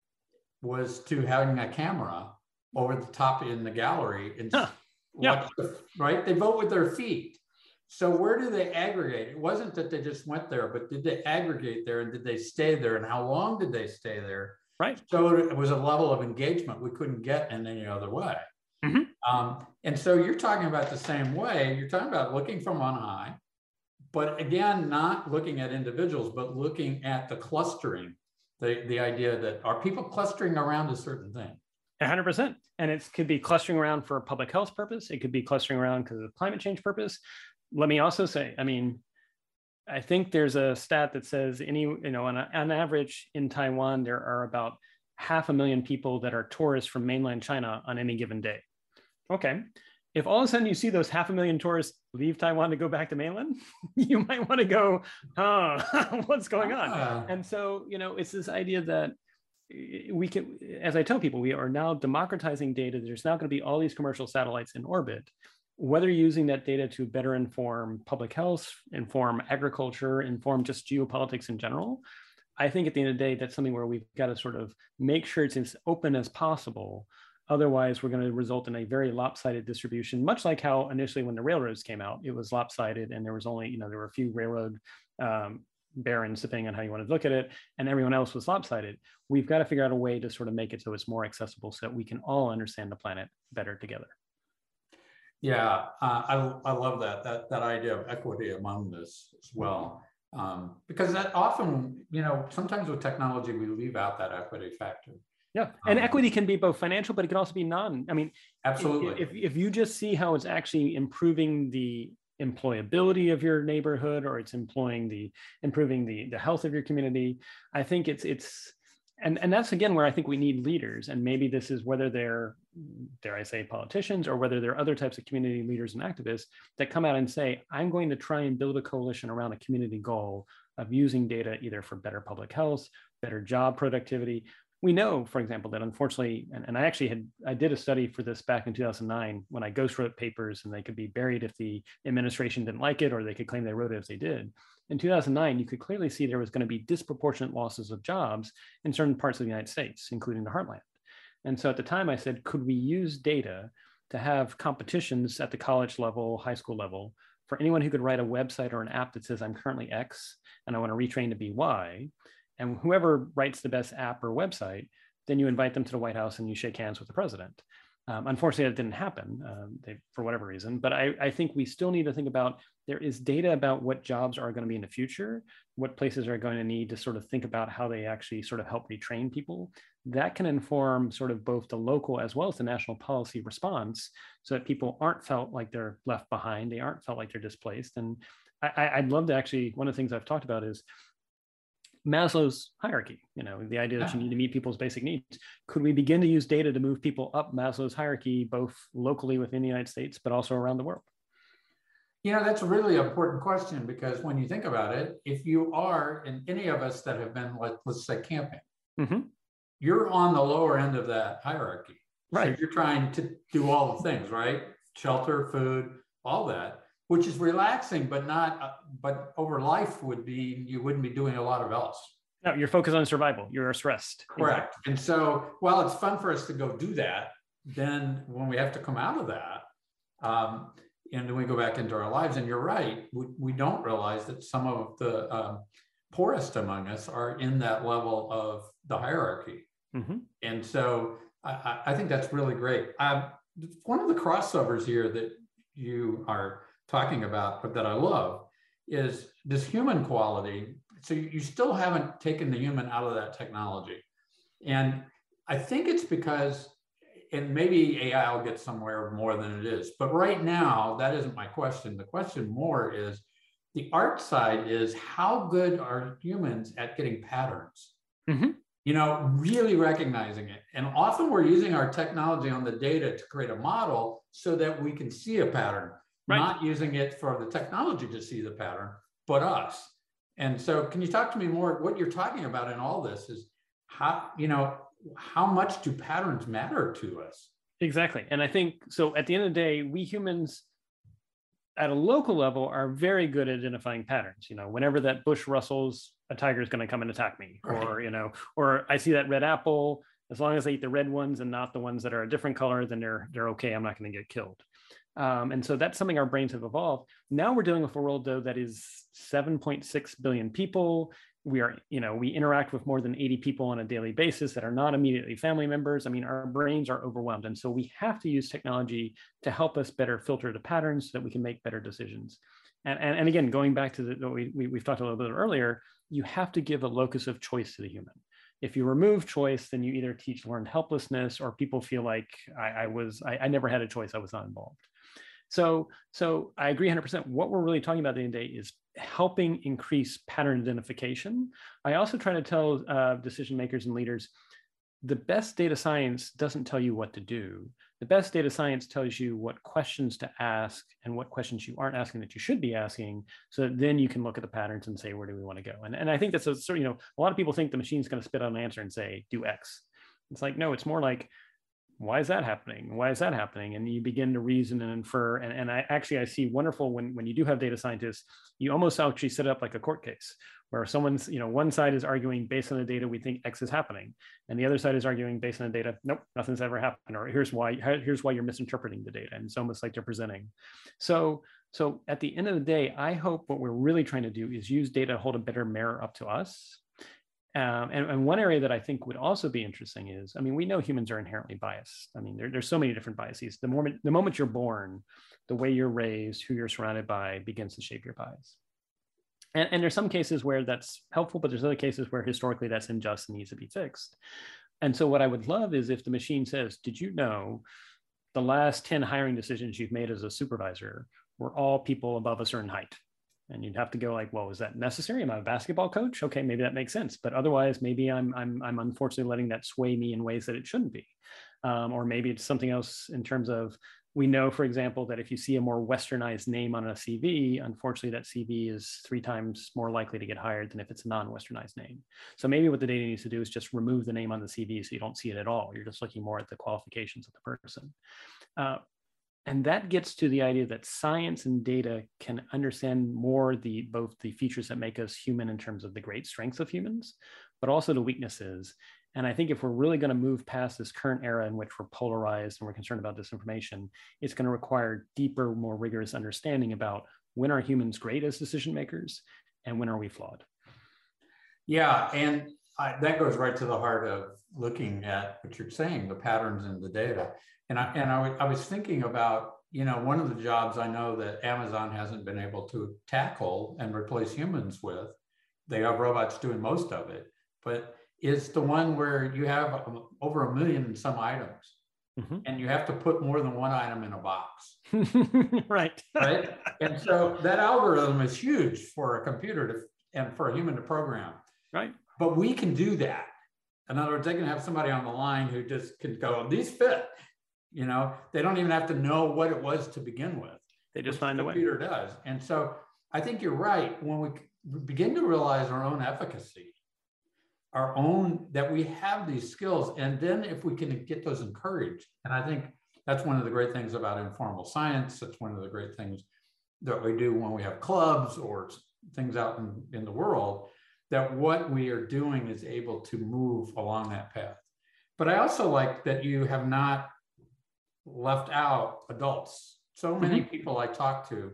was to having a camera over the top in the gallery and huh. yeah. the, right? They vote with their feet. So where do they aggregate? It wasn't that they just went there, but did they aggregate there, and did they stay there, and how long did they stay there? Right. So it was a level of engagement we couldn't get in any other way. Mm-hmm. Um, and so you're talking about the same way. You're talking about looking from on high, but again, not looking at individuals, but looking at the clustering, the, the idea that are people clustering around a certain thing? one hundred percent. And it could be clustering around for a public health purpose. It could be clustering around because of climate change purpose. Let me also say, I mean, I think there's a stat that says any, you know, on, a, on average in Taiwan, there are about half a million people that are tourists from mainland China on any given day. Okay. If all of a sudden you see those half a million tourists leave Taiwan to go back to mainland, you might want to go, oh, what's going on? Uh. And so, you know, it's this idea that we can, as I tell people, we are now democratizing data. There's now going to be all these commercial satellites in orbit. Whether you're using that data to better inform public health, inform agriculture, inform just geopolitics in general, I think at the end of the day, that's something where we've got to sort of make sure it's as open as possible. Otherwise, we're going to result in a very lopsided distribution, much like how initially when the railroads came out, it was lopsided and there was only, you know, there were a few railroad um, barons, depending on how you want to look at it, and everyone else was lopsided. We've got to figure out a way to sort of make it so it's more accessible so that we can all understand the planet better together. Yeah, uh, I, I love that, that, that idea of equity among this as well. Um, because that often, you know, sometimes with technology, we leave out that equity factor. Yeah, and um, equity can be both financial, but it can also be non. I mean, absolutely. If, if you just see how it's actually improving the employability of your neighborhood, or it's employing the improving the the health of your community, I think it's it's and and that's again where I think we need leaders. And maybe this is whether they're, dare I say, politicians, or whether they're other types of community leaders and activists that come out and say, I'm going to try and build a coalition around a community goal of using data either for better public health, better job productivity. We know, for example, that unfortunately, and, and I actually had, I did a study for this back in two thousand nine when I ghost wrote papers, and they could be buried if the administration didn't like it, or they could claim they wrote it if they did. In two thousand nine, you could clearly see there was going to be disproportionate losses of jobs in certain parts of the United States, including the heartland. And so at the time I said, could we use data to have competitions at the college level, high school level, for anyone who could write a website or an app that says I'm currently X and I want to retrain to be Y. And whoever writes the best app or website, then you invite them to the White House and you shake hands with the president. Um, unfortunately, that didn't happen um, they, for whatever reason. But I, I think we still need to think about, there is data about what jobs are going to be in the future, what places are going to need to sort of think about how they actually sort of help retrain people. That can inform sort of both the local as well as the national policy response, so that people aren't felt like they're left behind, they aren't felt like they're displaced. And I, I'd love to actually, one of the things I've talked about is Maslow's hierarchy, you know, the idea that you need to meet people's basic needs. Could we begin to use data to move people up Maslow's hierarchy, both locally within the United States, but also around the world? You know, that's a really important question, because when you think about it, if you are, and any of us that have been, like, let's say camping, mm-hmm. you're on the lower end of that hierarchy. Right. So you're trying to do all the things, right? Shelter, food, all that, which is relaxing, but not, uh, but over life would be, you wouldn't be doing a lot of else. No, you're focused on survival. You're stressed. Correct. Exactly. And so while it's fun for us to go do that, then when we have to come out of that, um, and then we go back into our lives, and you're right, we, we don't realize that some of the um, poorest among us are in that level of the hierarchy. Mm-hmm. And so I, I think that's really great. Um, one of the crossovers here that you are talking about, but that I love, is this human quality. So you still haven't taken the human out of that technology. And I think it's because, and maybe A I will get somewhere more than it is, but right now, that isn't my question. The question more is, the art side is, how good are humans at getting patterns? Mm-hmm. You know, really recognizing it. And often we're using our technology on the data to create a model so that we can see a pattern. Right. Not using it for the technology to see the pattern, but us. And so can you talk to me more, what you're talking about in all this is how, you know, how much do patterns matter to us? Exactly. And I think, so at the end of the day, we humans at a local level are very good at identifying patterns. You know, whenever that bush rustles, a tiger is going to come and attack me. Right. Or, you know, or I see that red apple, as long as I eat the red ones and not the ones that are a different color, then they're, they're okay. I'm not going to get killed. Um, and so that's something our brains have evolved. Now we're dealing with a world, though, that is seven point six billion people. we are, you know, we interact with more than eighty people on a daily basis that are not immediately family members. I mean, our brains are overwhelmed. And so we have to use technology to help us better filter the patterns so that we can make better decisions. And, and, and again, going back to the, what we, we, we've talked a little bit earlier, you have to give a locus of choice to the human. If you remove choice, then you either teach learned helplessness, or people feel like I, I was, I, I never had a choice, I was not involved. So, so I agree one hundred percent. What we're really talking about at the end of the day is helping increase pattern identification. I also try to tell uh, decision makers and leaders, the best data science doesn't tell you what to do. The best data science tells you what questions to ask and what questions you aren't asking that you should be asking, so that then you can look at the patterns and say, where do we want to go? And, and I think that's a sort of, you know, a lot of people think the machine's going to spit out an answer and say, do X. It's like, no, it's more like, why is that happening? Why is that happening? And you begin to reason and infer. And, and I actually, I see wonderful when, when you do have data scientists, you almost actually set up like a court case where someone's, you know, one side is arguing based on the data, we think X is happening. And the other side is arguing based on the data, nope, nothing's ever happened. Or here's why, here's why you're misinterpreting the data. And it's almost like they're presenting. So, so at the end of the day, I hope what we're really trying to do is use data to hold a better mirror up to us. Um, and, and one area that I think would also be interesting is, I mean, we know humans are inherently biased. I mean, there, there's so many different biases. The moment, the moment you're born, the way you're raised, who you're surrounded by begins to shape your bias. And, and there's some cases where that's helpful, but there's other cases where historically that's unjust and needs to be fixed. And so what I would love is if the machine says, did you know the last ten hiring decisions you've made as a supervisor were all people above a certain height? And you'd have to go like, well, is that necessary? Am I a basketball coach? Okay, maybe that makes sense. But otherwise, maybe I'm, I'm, I'm unfortunately letting that sway me in ways that it shouldn't be. Um, or maybe it's something else in terms of, we know, for example, that if you see a more westernized name on a C V, unfortunately, that C V is three times more likely to get hired than if it's a non-westernized name. So maybe what the data needs to do is just remove the name on the C V so you don't see it at all. You're just looking more at the qualifications of the person. Uh, And that gets to the idea that science and data can understand more the both the features that make us human in terms of the great strengths of humans, but also the weaknesses. And I think if we're really going to move past this current era in which we're polarized and we're concerned about disinformation, it's going to require deeper, more rigorous understanding about when are humans great as decision makers and when are we flawed. Yeah, and I, that goes right to the heart of looking at what you're saying, the patterns in the data. And I, and I, I was thinking about, you know, one of the jobs I know that Amazon hasn't been able to tackle and replace humans with, they have robots doing most of it, but is the one where you have over a million and some items, mm-hmm. and you have to put more than one item in a box. Right. Right. And so that algorithm is huge for a computer to, and for a human to program. Right. But we can do that. In other words, they can have somebody on the line who just can go, these fit. You know, they don't even have to know what it was to begin with. They just find a way. The computer does. And so I think you're right. When we begin to realize our own efficacy, our own, that we have these skills, and then if we can get those encouraged, and I think that's one of the great things about informal science. That's one of the great things that we do when we have clubs or things out in, in the world, that what we are doing is able to move along that path. But I also like that you have not left out adults. So many mm-hmm. people I talk to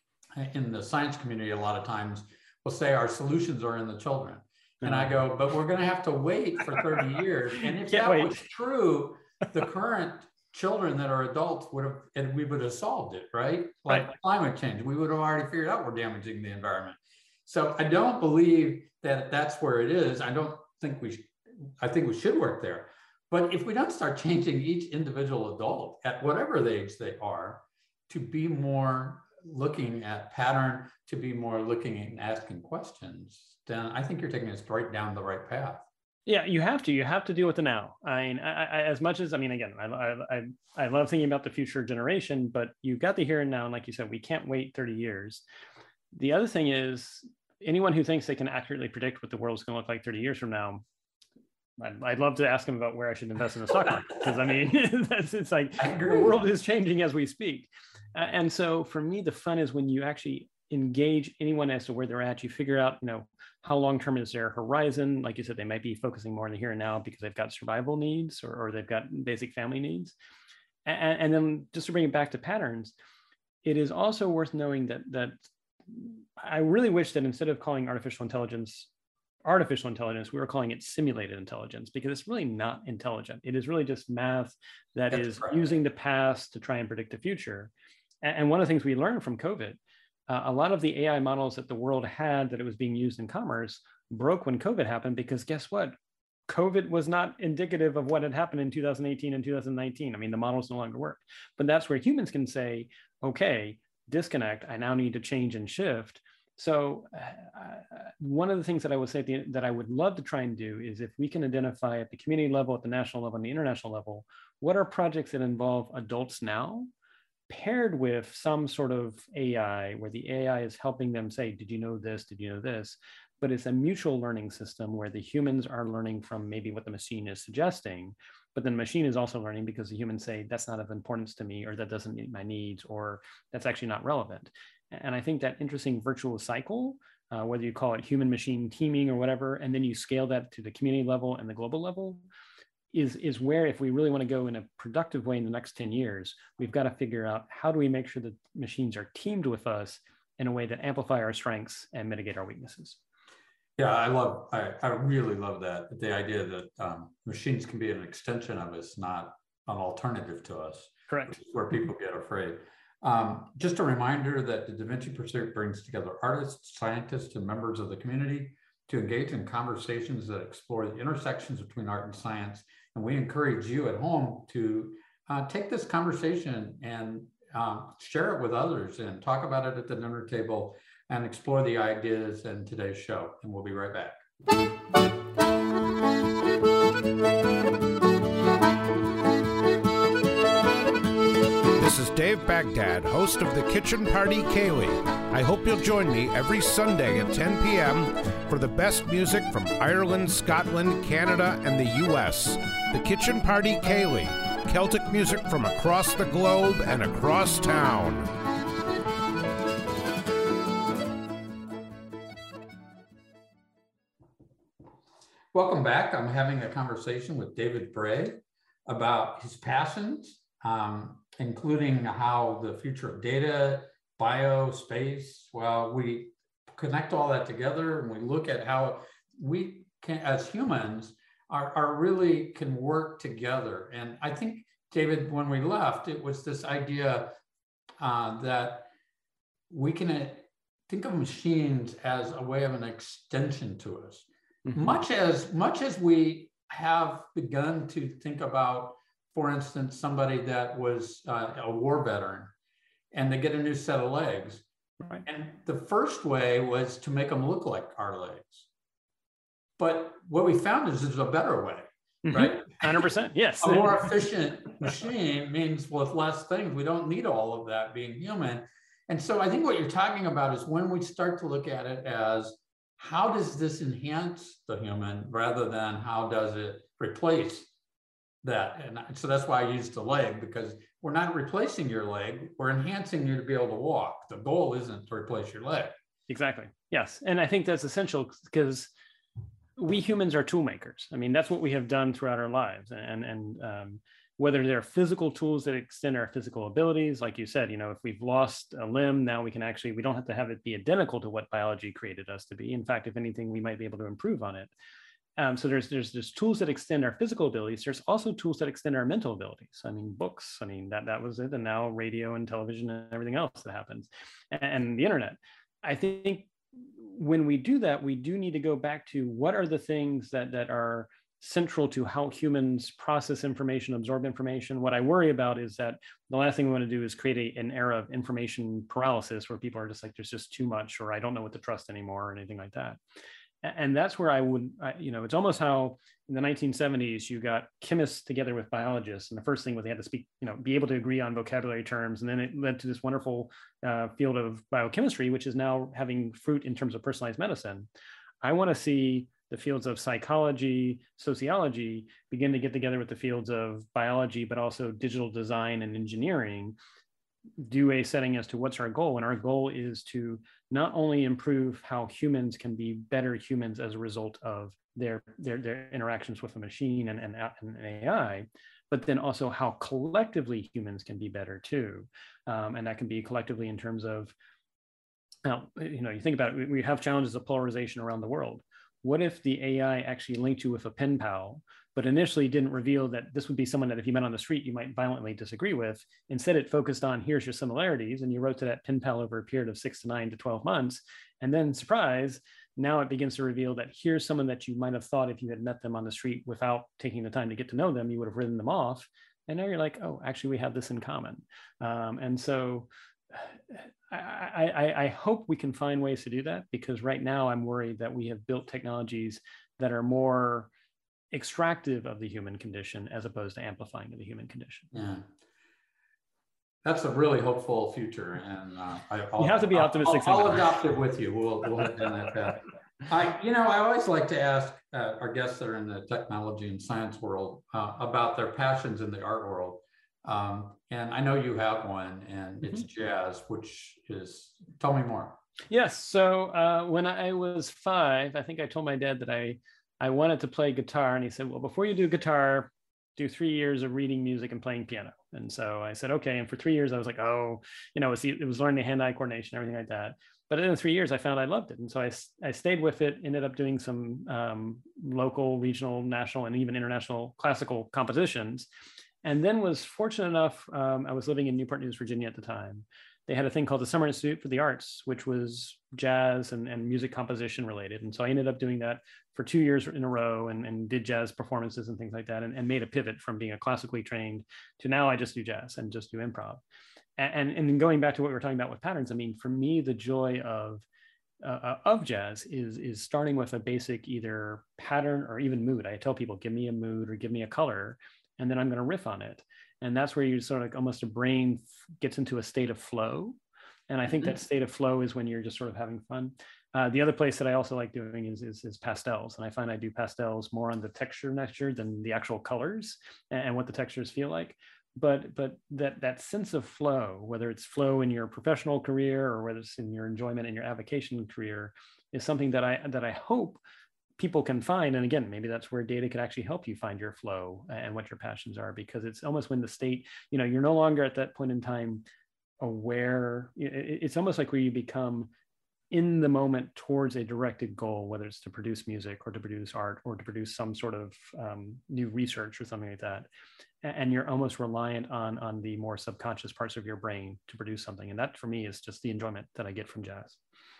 in the science community a lot of times will say our solutions are in the children. Mm-hmm. And I go, but we're going to have to wait for thirty years. And if Can't that wait. was true, the current children that are adults would have, and we would have solved it, right? Like right. climate change, we would have already figured out we're damaging the environment. So I don't believe that that's where it is. I don't think we, sh- I think we should work there. But if we don't start changing each individual adult at whatever age they are to be more looking at pattern, to be more looking and asking questions, then I think you're taking us right down the right path. Yeah, you have to. You have to deal with the now. I mean, I, I, as much as, I mean, again, I, I, I love thinking about the future generation, but you've got the here and now. And like you said, we can't wait thirty years. The other thing is, anyone who thinks they can accurately predict what the world's going to look like thirty years from now, I'd, I'd love to ask them about where I should invest in the stock market, because I mean, that's, it's like the world is changing as we speak. Uh, and so for me, the fun is when you actually engage anyone as to where they're at. You figure out, you know, how long-term is their horizon? Like you said, they might be focusing more on the here and now because they've got survival needs, or, or they've got basic family needs. And, and then just to bring it back to patterns, it is also worth knowing that, that I really wish that instead of calling artificial intelligence artificial intelligence, we were calling it simulated intelligence because it's really not intelligent. It is really just math that That's is correct. Using the past to try and predict the future. And one of the things we learned from COVID, uh, a lot of the A I models that the world had that it was being used in commerce broke when COVID happened, because guess what? COVID was not indicative of what had happened in two thousand eighteen and two thousand nineteen. I mean, the models no longer work. But that's where humans can say, okay, disconnect, I now need to change and shift. So uh, one of the things that I would say the, that I would love to try and do is, if we can identify at the community level, at the national level, and the international level, what are projects that involve adults now, paired with some sort of A I, where the A I is helping them say, did you know this? Did you know this? But it's a mutual learning system where the humans are learning from maybe what the machine is suggesting, but then the machine is also learning because the humans say, that's not of importance to me, or that doesn't meet my needs, or that's actually not relevant. And I think that interesting virtuous cycle, uh, whether you call it human machine teaming or whatever, and then you scale that to the community level and the global level, is, is where, if we really want to go in a productive way in the next ten years, we've got to figure out, how do we make sure that machines are teamed with us in a way that amplify our strengths and mitigate our weaknesses. Yeah, I love, I, I really love that. The idea that um, machines can be an extension of us, not an alternative to us. Correct. Where people get afraid. Um, just a reminder that the Da Vinci Pursuit brings together artists, scientists, and members of the community to engage in conversations that explore the intersections between art and science. And we encourage you at home to uh, take this conversation and um, share it with others, and talk about it at the dinner table, and explore the ideas in today's show. And we'll be right back. This is Dave Baghdad, host of the Kitchen Party Ceilidh. I hope you'll join me every Sunday at ten p m for the best music from Ireland, Scotland, Canada, and the U S. The Kitchen Party Ceilidh, Celtic music from across the globe and across town. Welcome back. I'm having a conversation with David Bray about his passions, um, including how the future of data, bio, space, well, we connect all that together and we look at how we can, as humans, are, are really can work together. And I think, David, when we left, it was this idea uh, that we can uh, think of machines as a way of an extension to us. Mm-hmm. Much as much as we have begun to think about, for instance, somebody that was uh, a war veteran, and they get a new set of legs. Right. And the first way was to make them look like our legs. But what we found is there's a better way, mm-hmm. right? one hundred percent, yes. A more efficient machine means with less things. We don't need all of that being human. And so I think what you're talking about is when we start to look at it as, how does this enhance the human rather than how does it replace that? And so that's why I used the leg, because we're not replacing your leg, we're enhancing you to be able to walk. The goal isn't to replace your leg. Exactly. Yes. And I think that's essential, because we humans are tool makers. I mean, that's what we have done throughout our lives. And, and um, whether they're physical tools that extend our physical abilities, like you said, you know, if we've lost a limb, now we can actually, we don't have to have it be identical to what biology created us to be. In fact, if anything, we might be able to improve on it. Um, so there's, there's there's tools that extend our physical abilities. There's also tools that extend our mental abilities. I mean, books, I mean, that, that was it. And now radio and television and everything else that happens, and, and the internet. I think when we do that, we do need to go back to what are the things that, that are central to how humans process information, absorb information. What I worry about is that the last thing we want to do is create a, an era of information paralysis where people are just like, there's just too much, or I don't know what to trust anymore, or anything like that. And that's where I would, I, you know, it's almost how in the nineteen seventies, you got chemists together with biologists. And the first thing was they had to speak, you know, be able to agree on vocabulary terms. And then it led to this wonderful uh, field of biochemistry, which is now having fruit in terms of personalized medicine. I want to see the fields of psychology, sociology begin to get together with the fields of biology, but also digital design and engineering, do a setting as to what's our goal. And our goal is to not only improve how humans can be better humans as a result of their, their, their interactions with a machine and, and, and A I, but then also how collectively humans can be better too. Um, and that can be collectively in terms of, now, you know, you think about it, we have challenges of polarization around the world. what if the A I actually linked you with a pen pal, but initially didn't reveal that this would be someone that if you met on the street, you might violently disagree with. Instead, it focused on here's your similarities, and you wrote to that pen pal over a period of six to nine to twelve months. And then surprise, now it begins to reveal that here's someone that you might have thought if you had met them on the street without taking the time to get to know them, you would have written them off. And now you're like, oh, actually, we have this in common. Um, and so I, I, I hope we can find ways to do that, because right now I'm worried that we have built technologies that are more extractive of the human condition as opposed to amplifying of the human condition. Yeah. That's a really hopeful future, and uh, I, I'll, you have to be optimistic. I'll, I'll, I'll adopt it with you. We'll we'll head down that path. I, you know, I always like to ask uh, our guests that are in the technology and science world uh, about their passions in the art world, um, and I know you have one, and it's mm-hmm. jazz, which is. Tell me more. Yes. So uh, when I was five, I think I told my dad that I I wanted to play guitar, and he said, "Well, before you do guitar, do three years of reading music and playing piano." And so I said, okay. And for three years, I was like, oh, you know, it was, it was learning hand-eye coordination, everything like that. But in the three years, I found I loved it. And so I, I stayed with it, ended up doing some um, local, regional, national, and even international classical compositions. And then was fortunate enough, um, I was living in Newport News, Virginia at the time. They had a thing called the Summer Institute for the Arts, which was jazz and, and music composition related. And so I ended up doing that for two years in a row and, and did jazz performances and things like that, and, and made a pivot from being a classically trained to now I just do jazz and just do improv. And, and, and then going back to what we were talking about with patterns, I mean, for me, the joy of uh, of jazz is, is starting with a basic either pattern or even mood. I tell people, give me a mood or give me a color, and then I'm going to riff on it. And that's where you sort of like almost a brain gets into a state of flow. And I think mm-hmm. that state of flow is when you're just sort of having fun. Uh, the other place that I also like doing is, is, is pastels. And I find I do pastels more on the texture measure than the actual colors and, and what the textures feel like. But but that, that sense of flow, whether it's flow in your professional career or whether it's in your enjoyment in your avocation career, is something that I that I hope people can find. And again, maybe that's where data could actually help you find your flow and what your passions are, because it's almost when the state, you know, you're no longer at that point in time aware. It's almost like where you become in the moment towards a directed goal, whether it's to produce music or to produce art or to produce some sort of um, new research or something like that. And you're almost reliant on, on the more subconscious parts of your brain to produce something. And that for me is just the enjoyment that I get from jazz.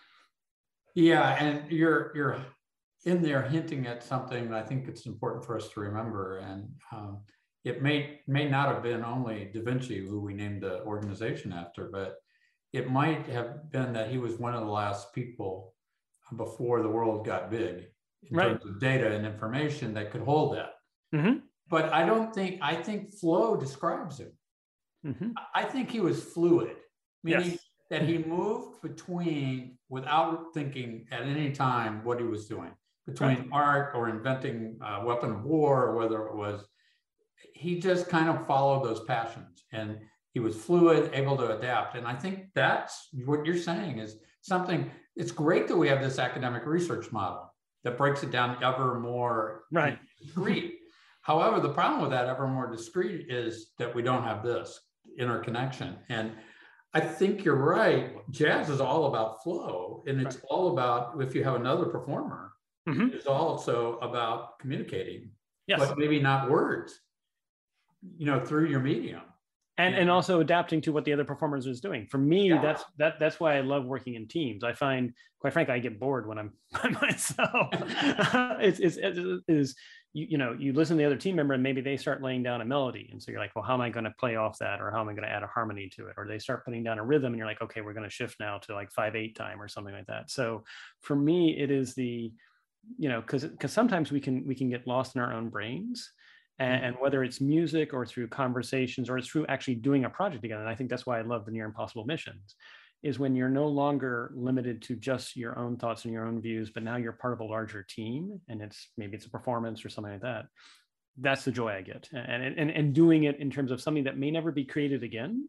Yeah, and you're, you're, in there hinting at something I think it's important for us to remember. And um, it may may not have been only Da Vinci, who we named the organization after, but it might have been that he was one of the last people before the world got big in right. terms of data and information that could hold that. Mm-hmm. But I don't think, I think flow describes him. Mm-hmm. I think he was fluid, meaning yes. that he moved between without thinking at any time what he was doing. Between right. art or inventing a weapon of war, or whether it was, he just kind of followed those passions, and he was fluid, able to adapt. And I think that's what you're saying is something, it's great that we have this academic research model that breaks it down ever more right. discrete. However, the problem with that ever more discrete is that we don't have this interconnection. And I think you're right. Jazz is all about flow, and it's right. all about, if you have another performer, mm-hmm. it's also about communicating, yes. but maybe not words, you know, through your medium. And, and also adapting to what the other performers is doing. For me, yeah. that's that that's why I love working in teams. I find, quite frankly, I get bored when I'm by myself. it's, it's, it's, it's you, you know, you listen to the other team member and maybe they start laying down a melody. And so you're like, well, how am I going to play off that? Or how am I going to add a harmony to it? Or they start putting down a rhythm and you're like, okay, we're going to shift now to like five, eight time or something like that. So for me, it is the, you know, because because sometimes we can we can get lost in our own brains. And, and whether it's music or through conversations or it's through actually doing a project together. And I think that's why I love the Near Impossible missions, is when you're no longer limited to just your own thoughts and your own views, but now you're part of a larger team, and it's maybe it's a performance or something like that. That's the joy I get. And, and, and doing it in terms of something that may never be created again,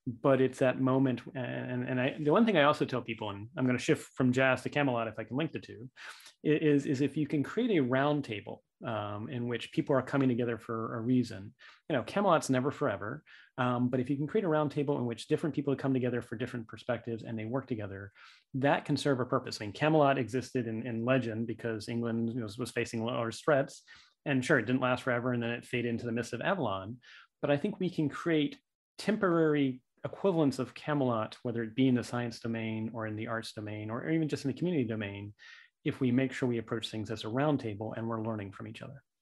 but it's that moment. And, and I, the one thing I also tell people, and I'm going to shift from jazz to Camelot if I can link the two, is, is if you can create a round table um, in which people are coming together for a reason. You know, Camelot's never forever, um, but if you can create a round table in which different people come together for different perspectives and they work together, that can serve a purpose. I mean, Camelot existed in, in legend because England you know, was facing lower threats. And sure, it didn't last forever, and then it faded into the mist of Avalon. But I think we can create temporary equivalents of Camelot, whether it be in the science domain or in the arts domain, or even just in the community domain, if we make sure we approach things as a round table and we're learning from each other.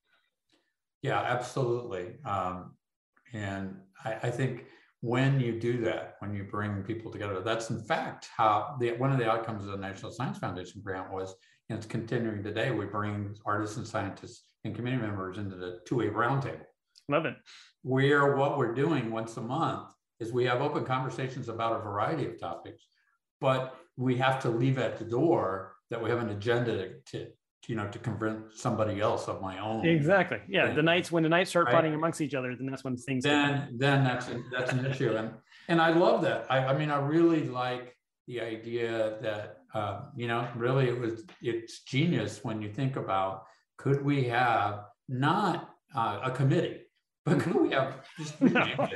Yeah, absolutely. Um, and I, I think when you do that, when you bring people together, that's in fact how the, one of the outcomes of the National Science Foundation grant was, and it's continuing today, we bring artists and scientists and community members into the two-way roundtable. Love it. Where what we're doing once a month is we have open conversations about a variety of topics, but we have to leave at the door that we have an agenda to, to you know, to convince somebody else of my own. Exactly. Yeah. Thing. The nights when the nights start right? fighting amongst each other, then that's when things. Then, then that's a, that's an issue, and and I love that. I, I mean, I really like the idea that uh, you know, really, it was it's genius when you think about could we have not uh, a committee, but could we have just could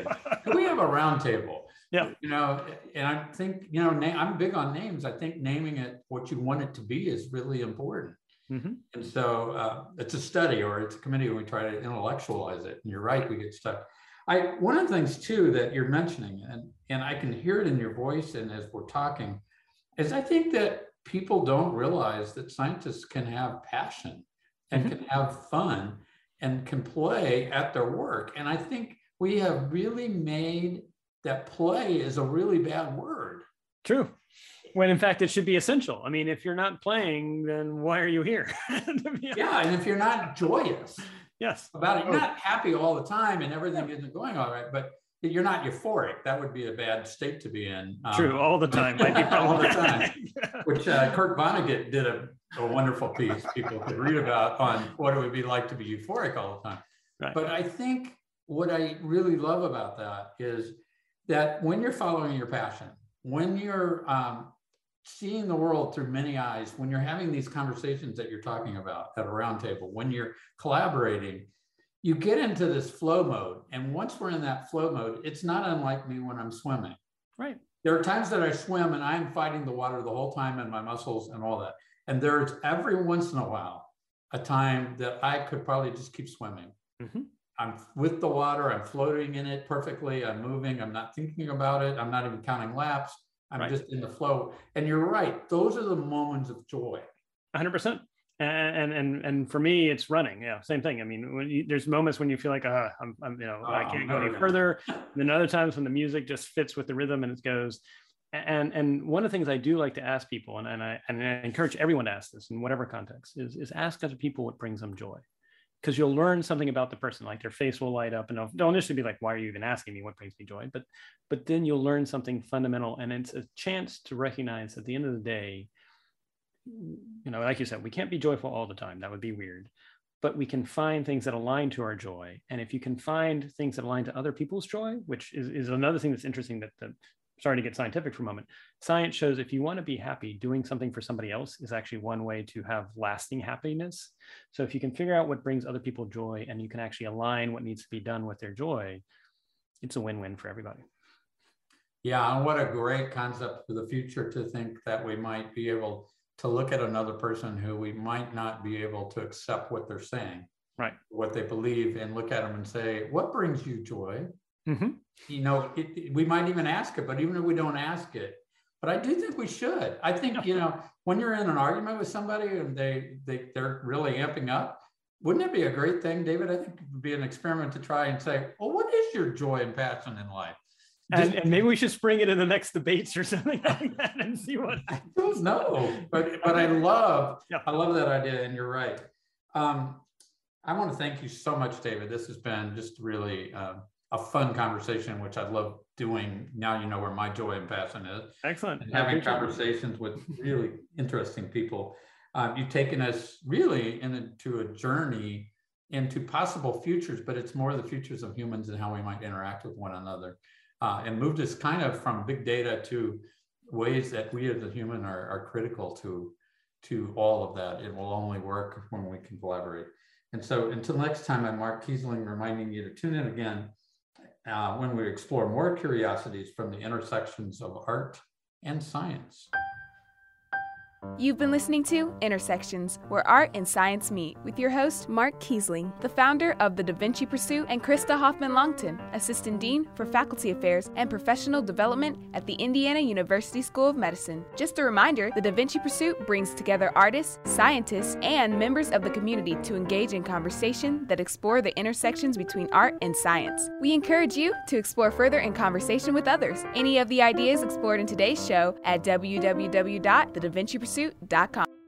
we have a round table? Yeah, you know, and I think, you know, na- I'm big on names. I think naming it what you want it to be is really important. Mm-hmm. And so uh, it's a study or it's a committee where we try to intellectualize it. And you're right, we get stuck. I one of the things too that you're mentioning, and, and I can hear it in your voice and as we're talking, is I think that people don't realize that scientists can have passion and mm-hmm. can have fun and can play at their work. And I think we have really made that play is a really bad word. True. When in fact it should be essential. I mean, if you're not playing, then why are you here? Yeah, and if you're not joyous yes. about it, you're not happy all the time and everything isn't going all right, but you're not euphoric. That would be a bad state to be in. Um, True, all the time. Might be all the time. Which uh, Kurt Vonnegut did a, a wonderful piece people could read about on what it would be like to be euphoric all the time. Right. But I think what I really love about that is that when you're following your passion, when you're um, seeing the world through many eyes, when you're having these conversations that you're talking about at a round table, when you're collaborating, you get into this flow mode. And once we're in that flow mode, it's not unlike me when I'm swimming. Right. There are times that I swim and I'm fighting the water the whole time and my muscles and all that. And there's every once in a while, a time that I could probably just keep swimming. Mm-hmm. I'm with the water, I'm floating in it perfectly, I'm moving, I'm not thinking about it, I'm not even counting laps, I'm right. just in the flow. And you're right, those are the moments of joy. one hundred percent. And and and for me, it's running. Yeah, same thing. I mean, when you, there's moments when you feel like, uh, I'm, I'm you know, oh, I can't go any further. And then other times when the music just fits with the rhythm and it goes. And and one of the things I do like to ask people, and, and I and I encourage everyone to ask this in whatever context, is is ask other people what brings them joy. Because you'll learn something about the person, like their face will light up, and they'll, they'll initially be like, why are you even asking me what brings me joy? But, but then you'll learn something fundamental, and it's a chance to recognize at the end of the day, you know, like you said, we can't be joyful all the time. That would be weird, but we can find things that align to our joy. And if you can find things that align to other people's joy, which is, is another thing that's interesting that, that sorry to get scientific for a moment, science shows if you want to be happy, doing something for somebody else is actually one way to have lasting happiness. So if you can figure out what brings other people joy and you can actually align what needs to be done with their joy, it's a win-win for everybody. Yeah, and what a great concept for the future to think that we might be able to look at another person who we might not be able to accept what they're saying, right? What they believe, and look at them and say, what brings you joy? Mm-hmm. You know, it, it, we might even ask it, but even if we don't ask it, but I do think we should. I think, you know, when you're in an argument with somebody and they, they, they're really amping up, wouldn't it be a great thing, David? I think it would be an experiment to try and say, well, what is your joy and passion in life? And, and maybe we should spring it in the next debates or something like that and see what. I don't know, but but I love yeah. I love that idea, and you're right. Um, I want to thank you so much, David. This has been just really uh, a fun conversation, which I love doing. Now you know where my joy and passion is. Excellent. And having conversations with really interesting people. Um, you've taken us really into a journey into possible futures, but it's more the futures of humans and how we might interact with one another. uh, and moved us kind of from big data to ways that we as a human are, are critical to, to all of that. It will only work when we can collaborate. And so until next time, I'm Mark Kiesling, reminding you to tune in again uh, when we explore more curiosities from the intersections of art and science. You've been listening to Intersections, where art and science meet, with your host, Mark Kiesling, the founder of the Da Vinci Pursuit, and Krista Hoffman-Longton, Assistant Dean for Faculty Affairs and Professional Development at the Indiana University School of Medicine. Just a reminder, the Da Vinci Pursuit brings together artists, scientists, and members of the community to engage in conversation that explore the intersections between art and science. We encourage you to explore further in conversation with others. Any of the ideas explored in today's show at w w w dot the da vinci pursuit dot com.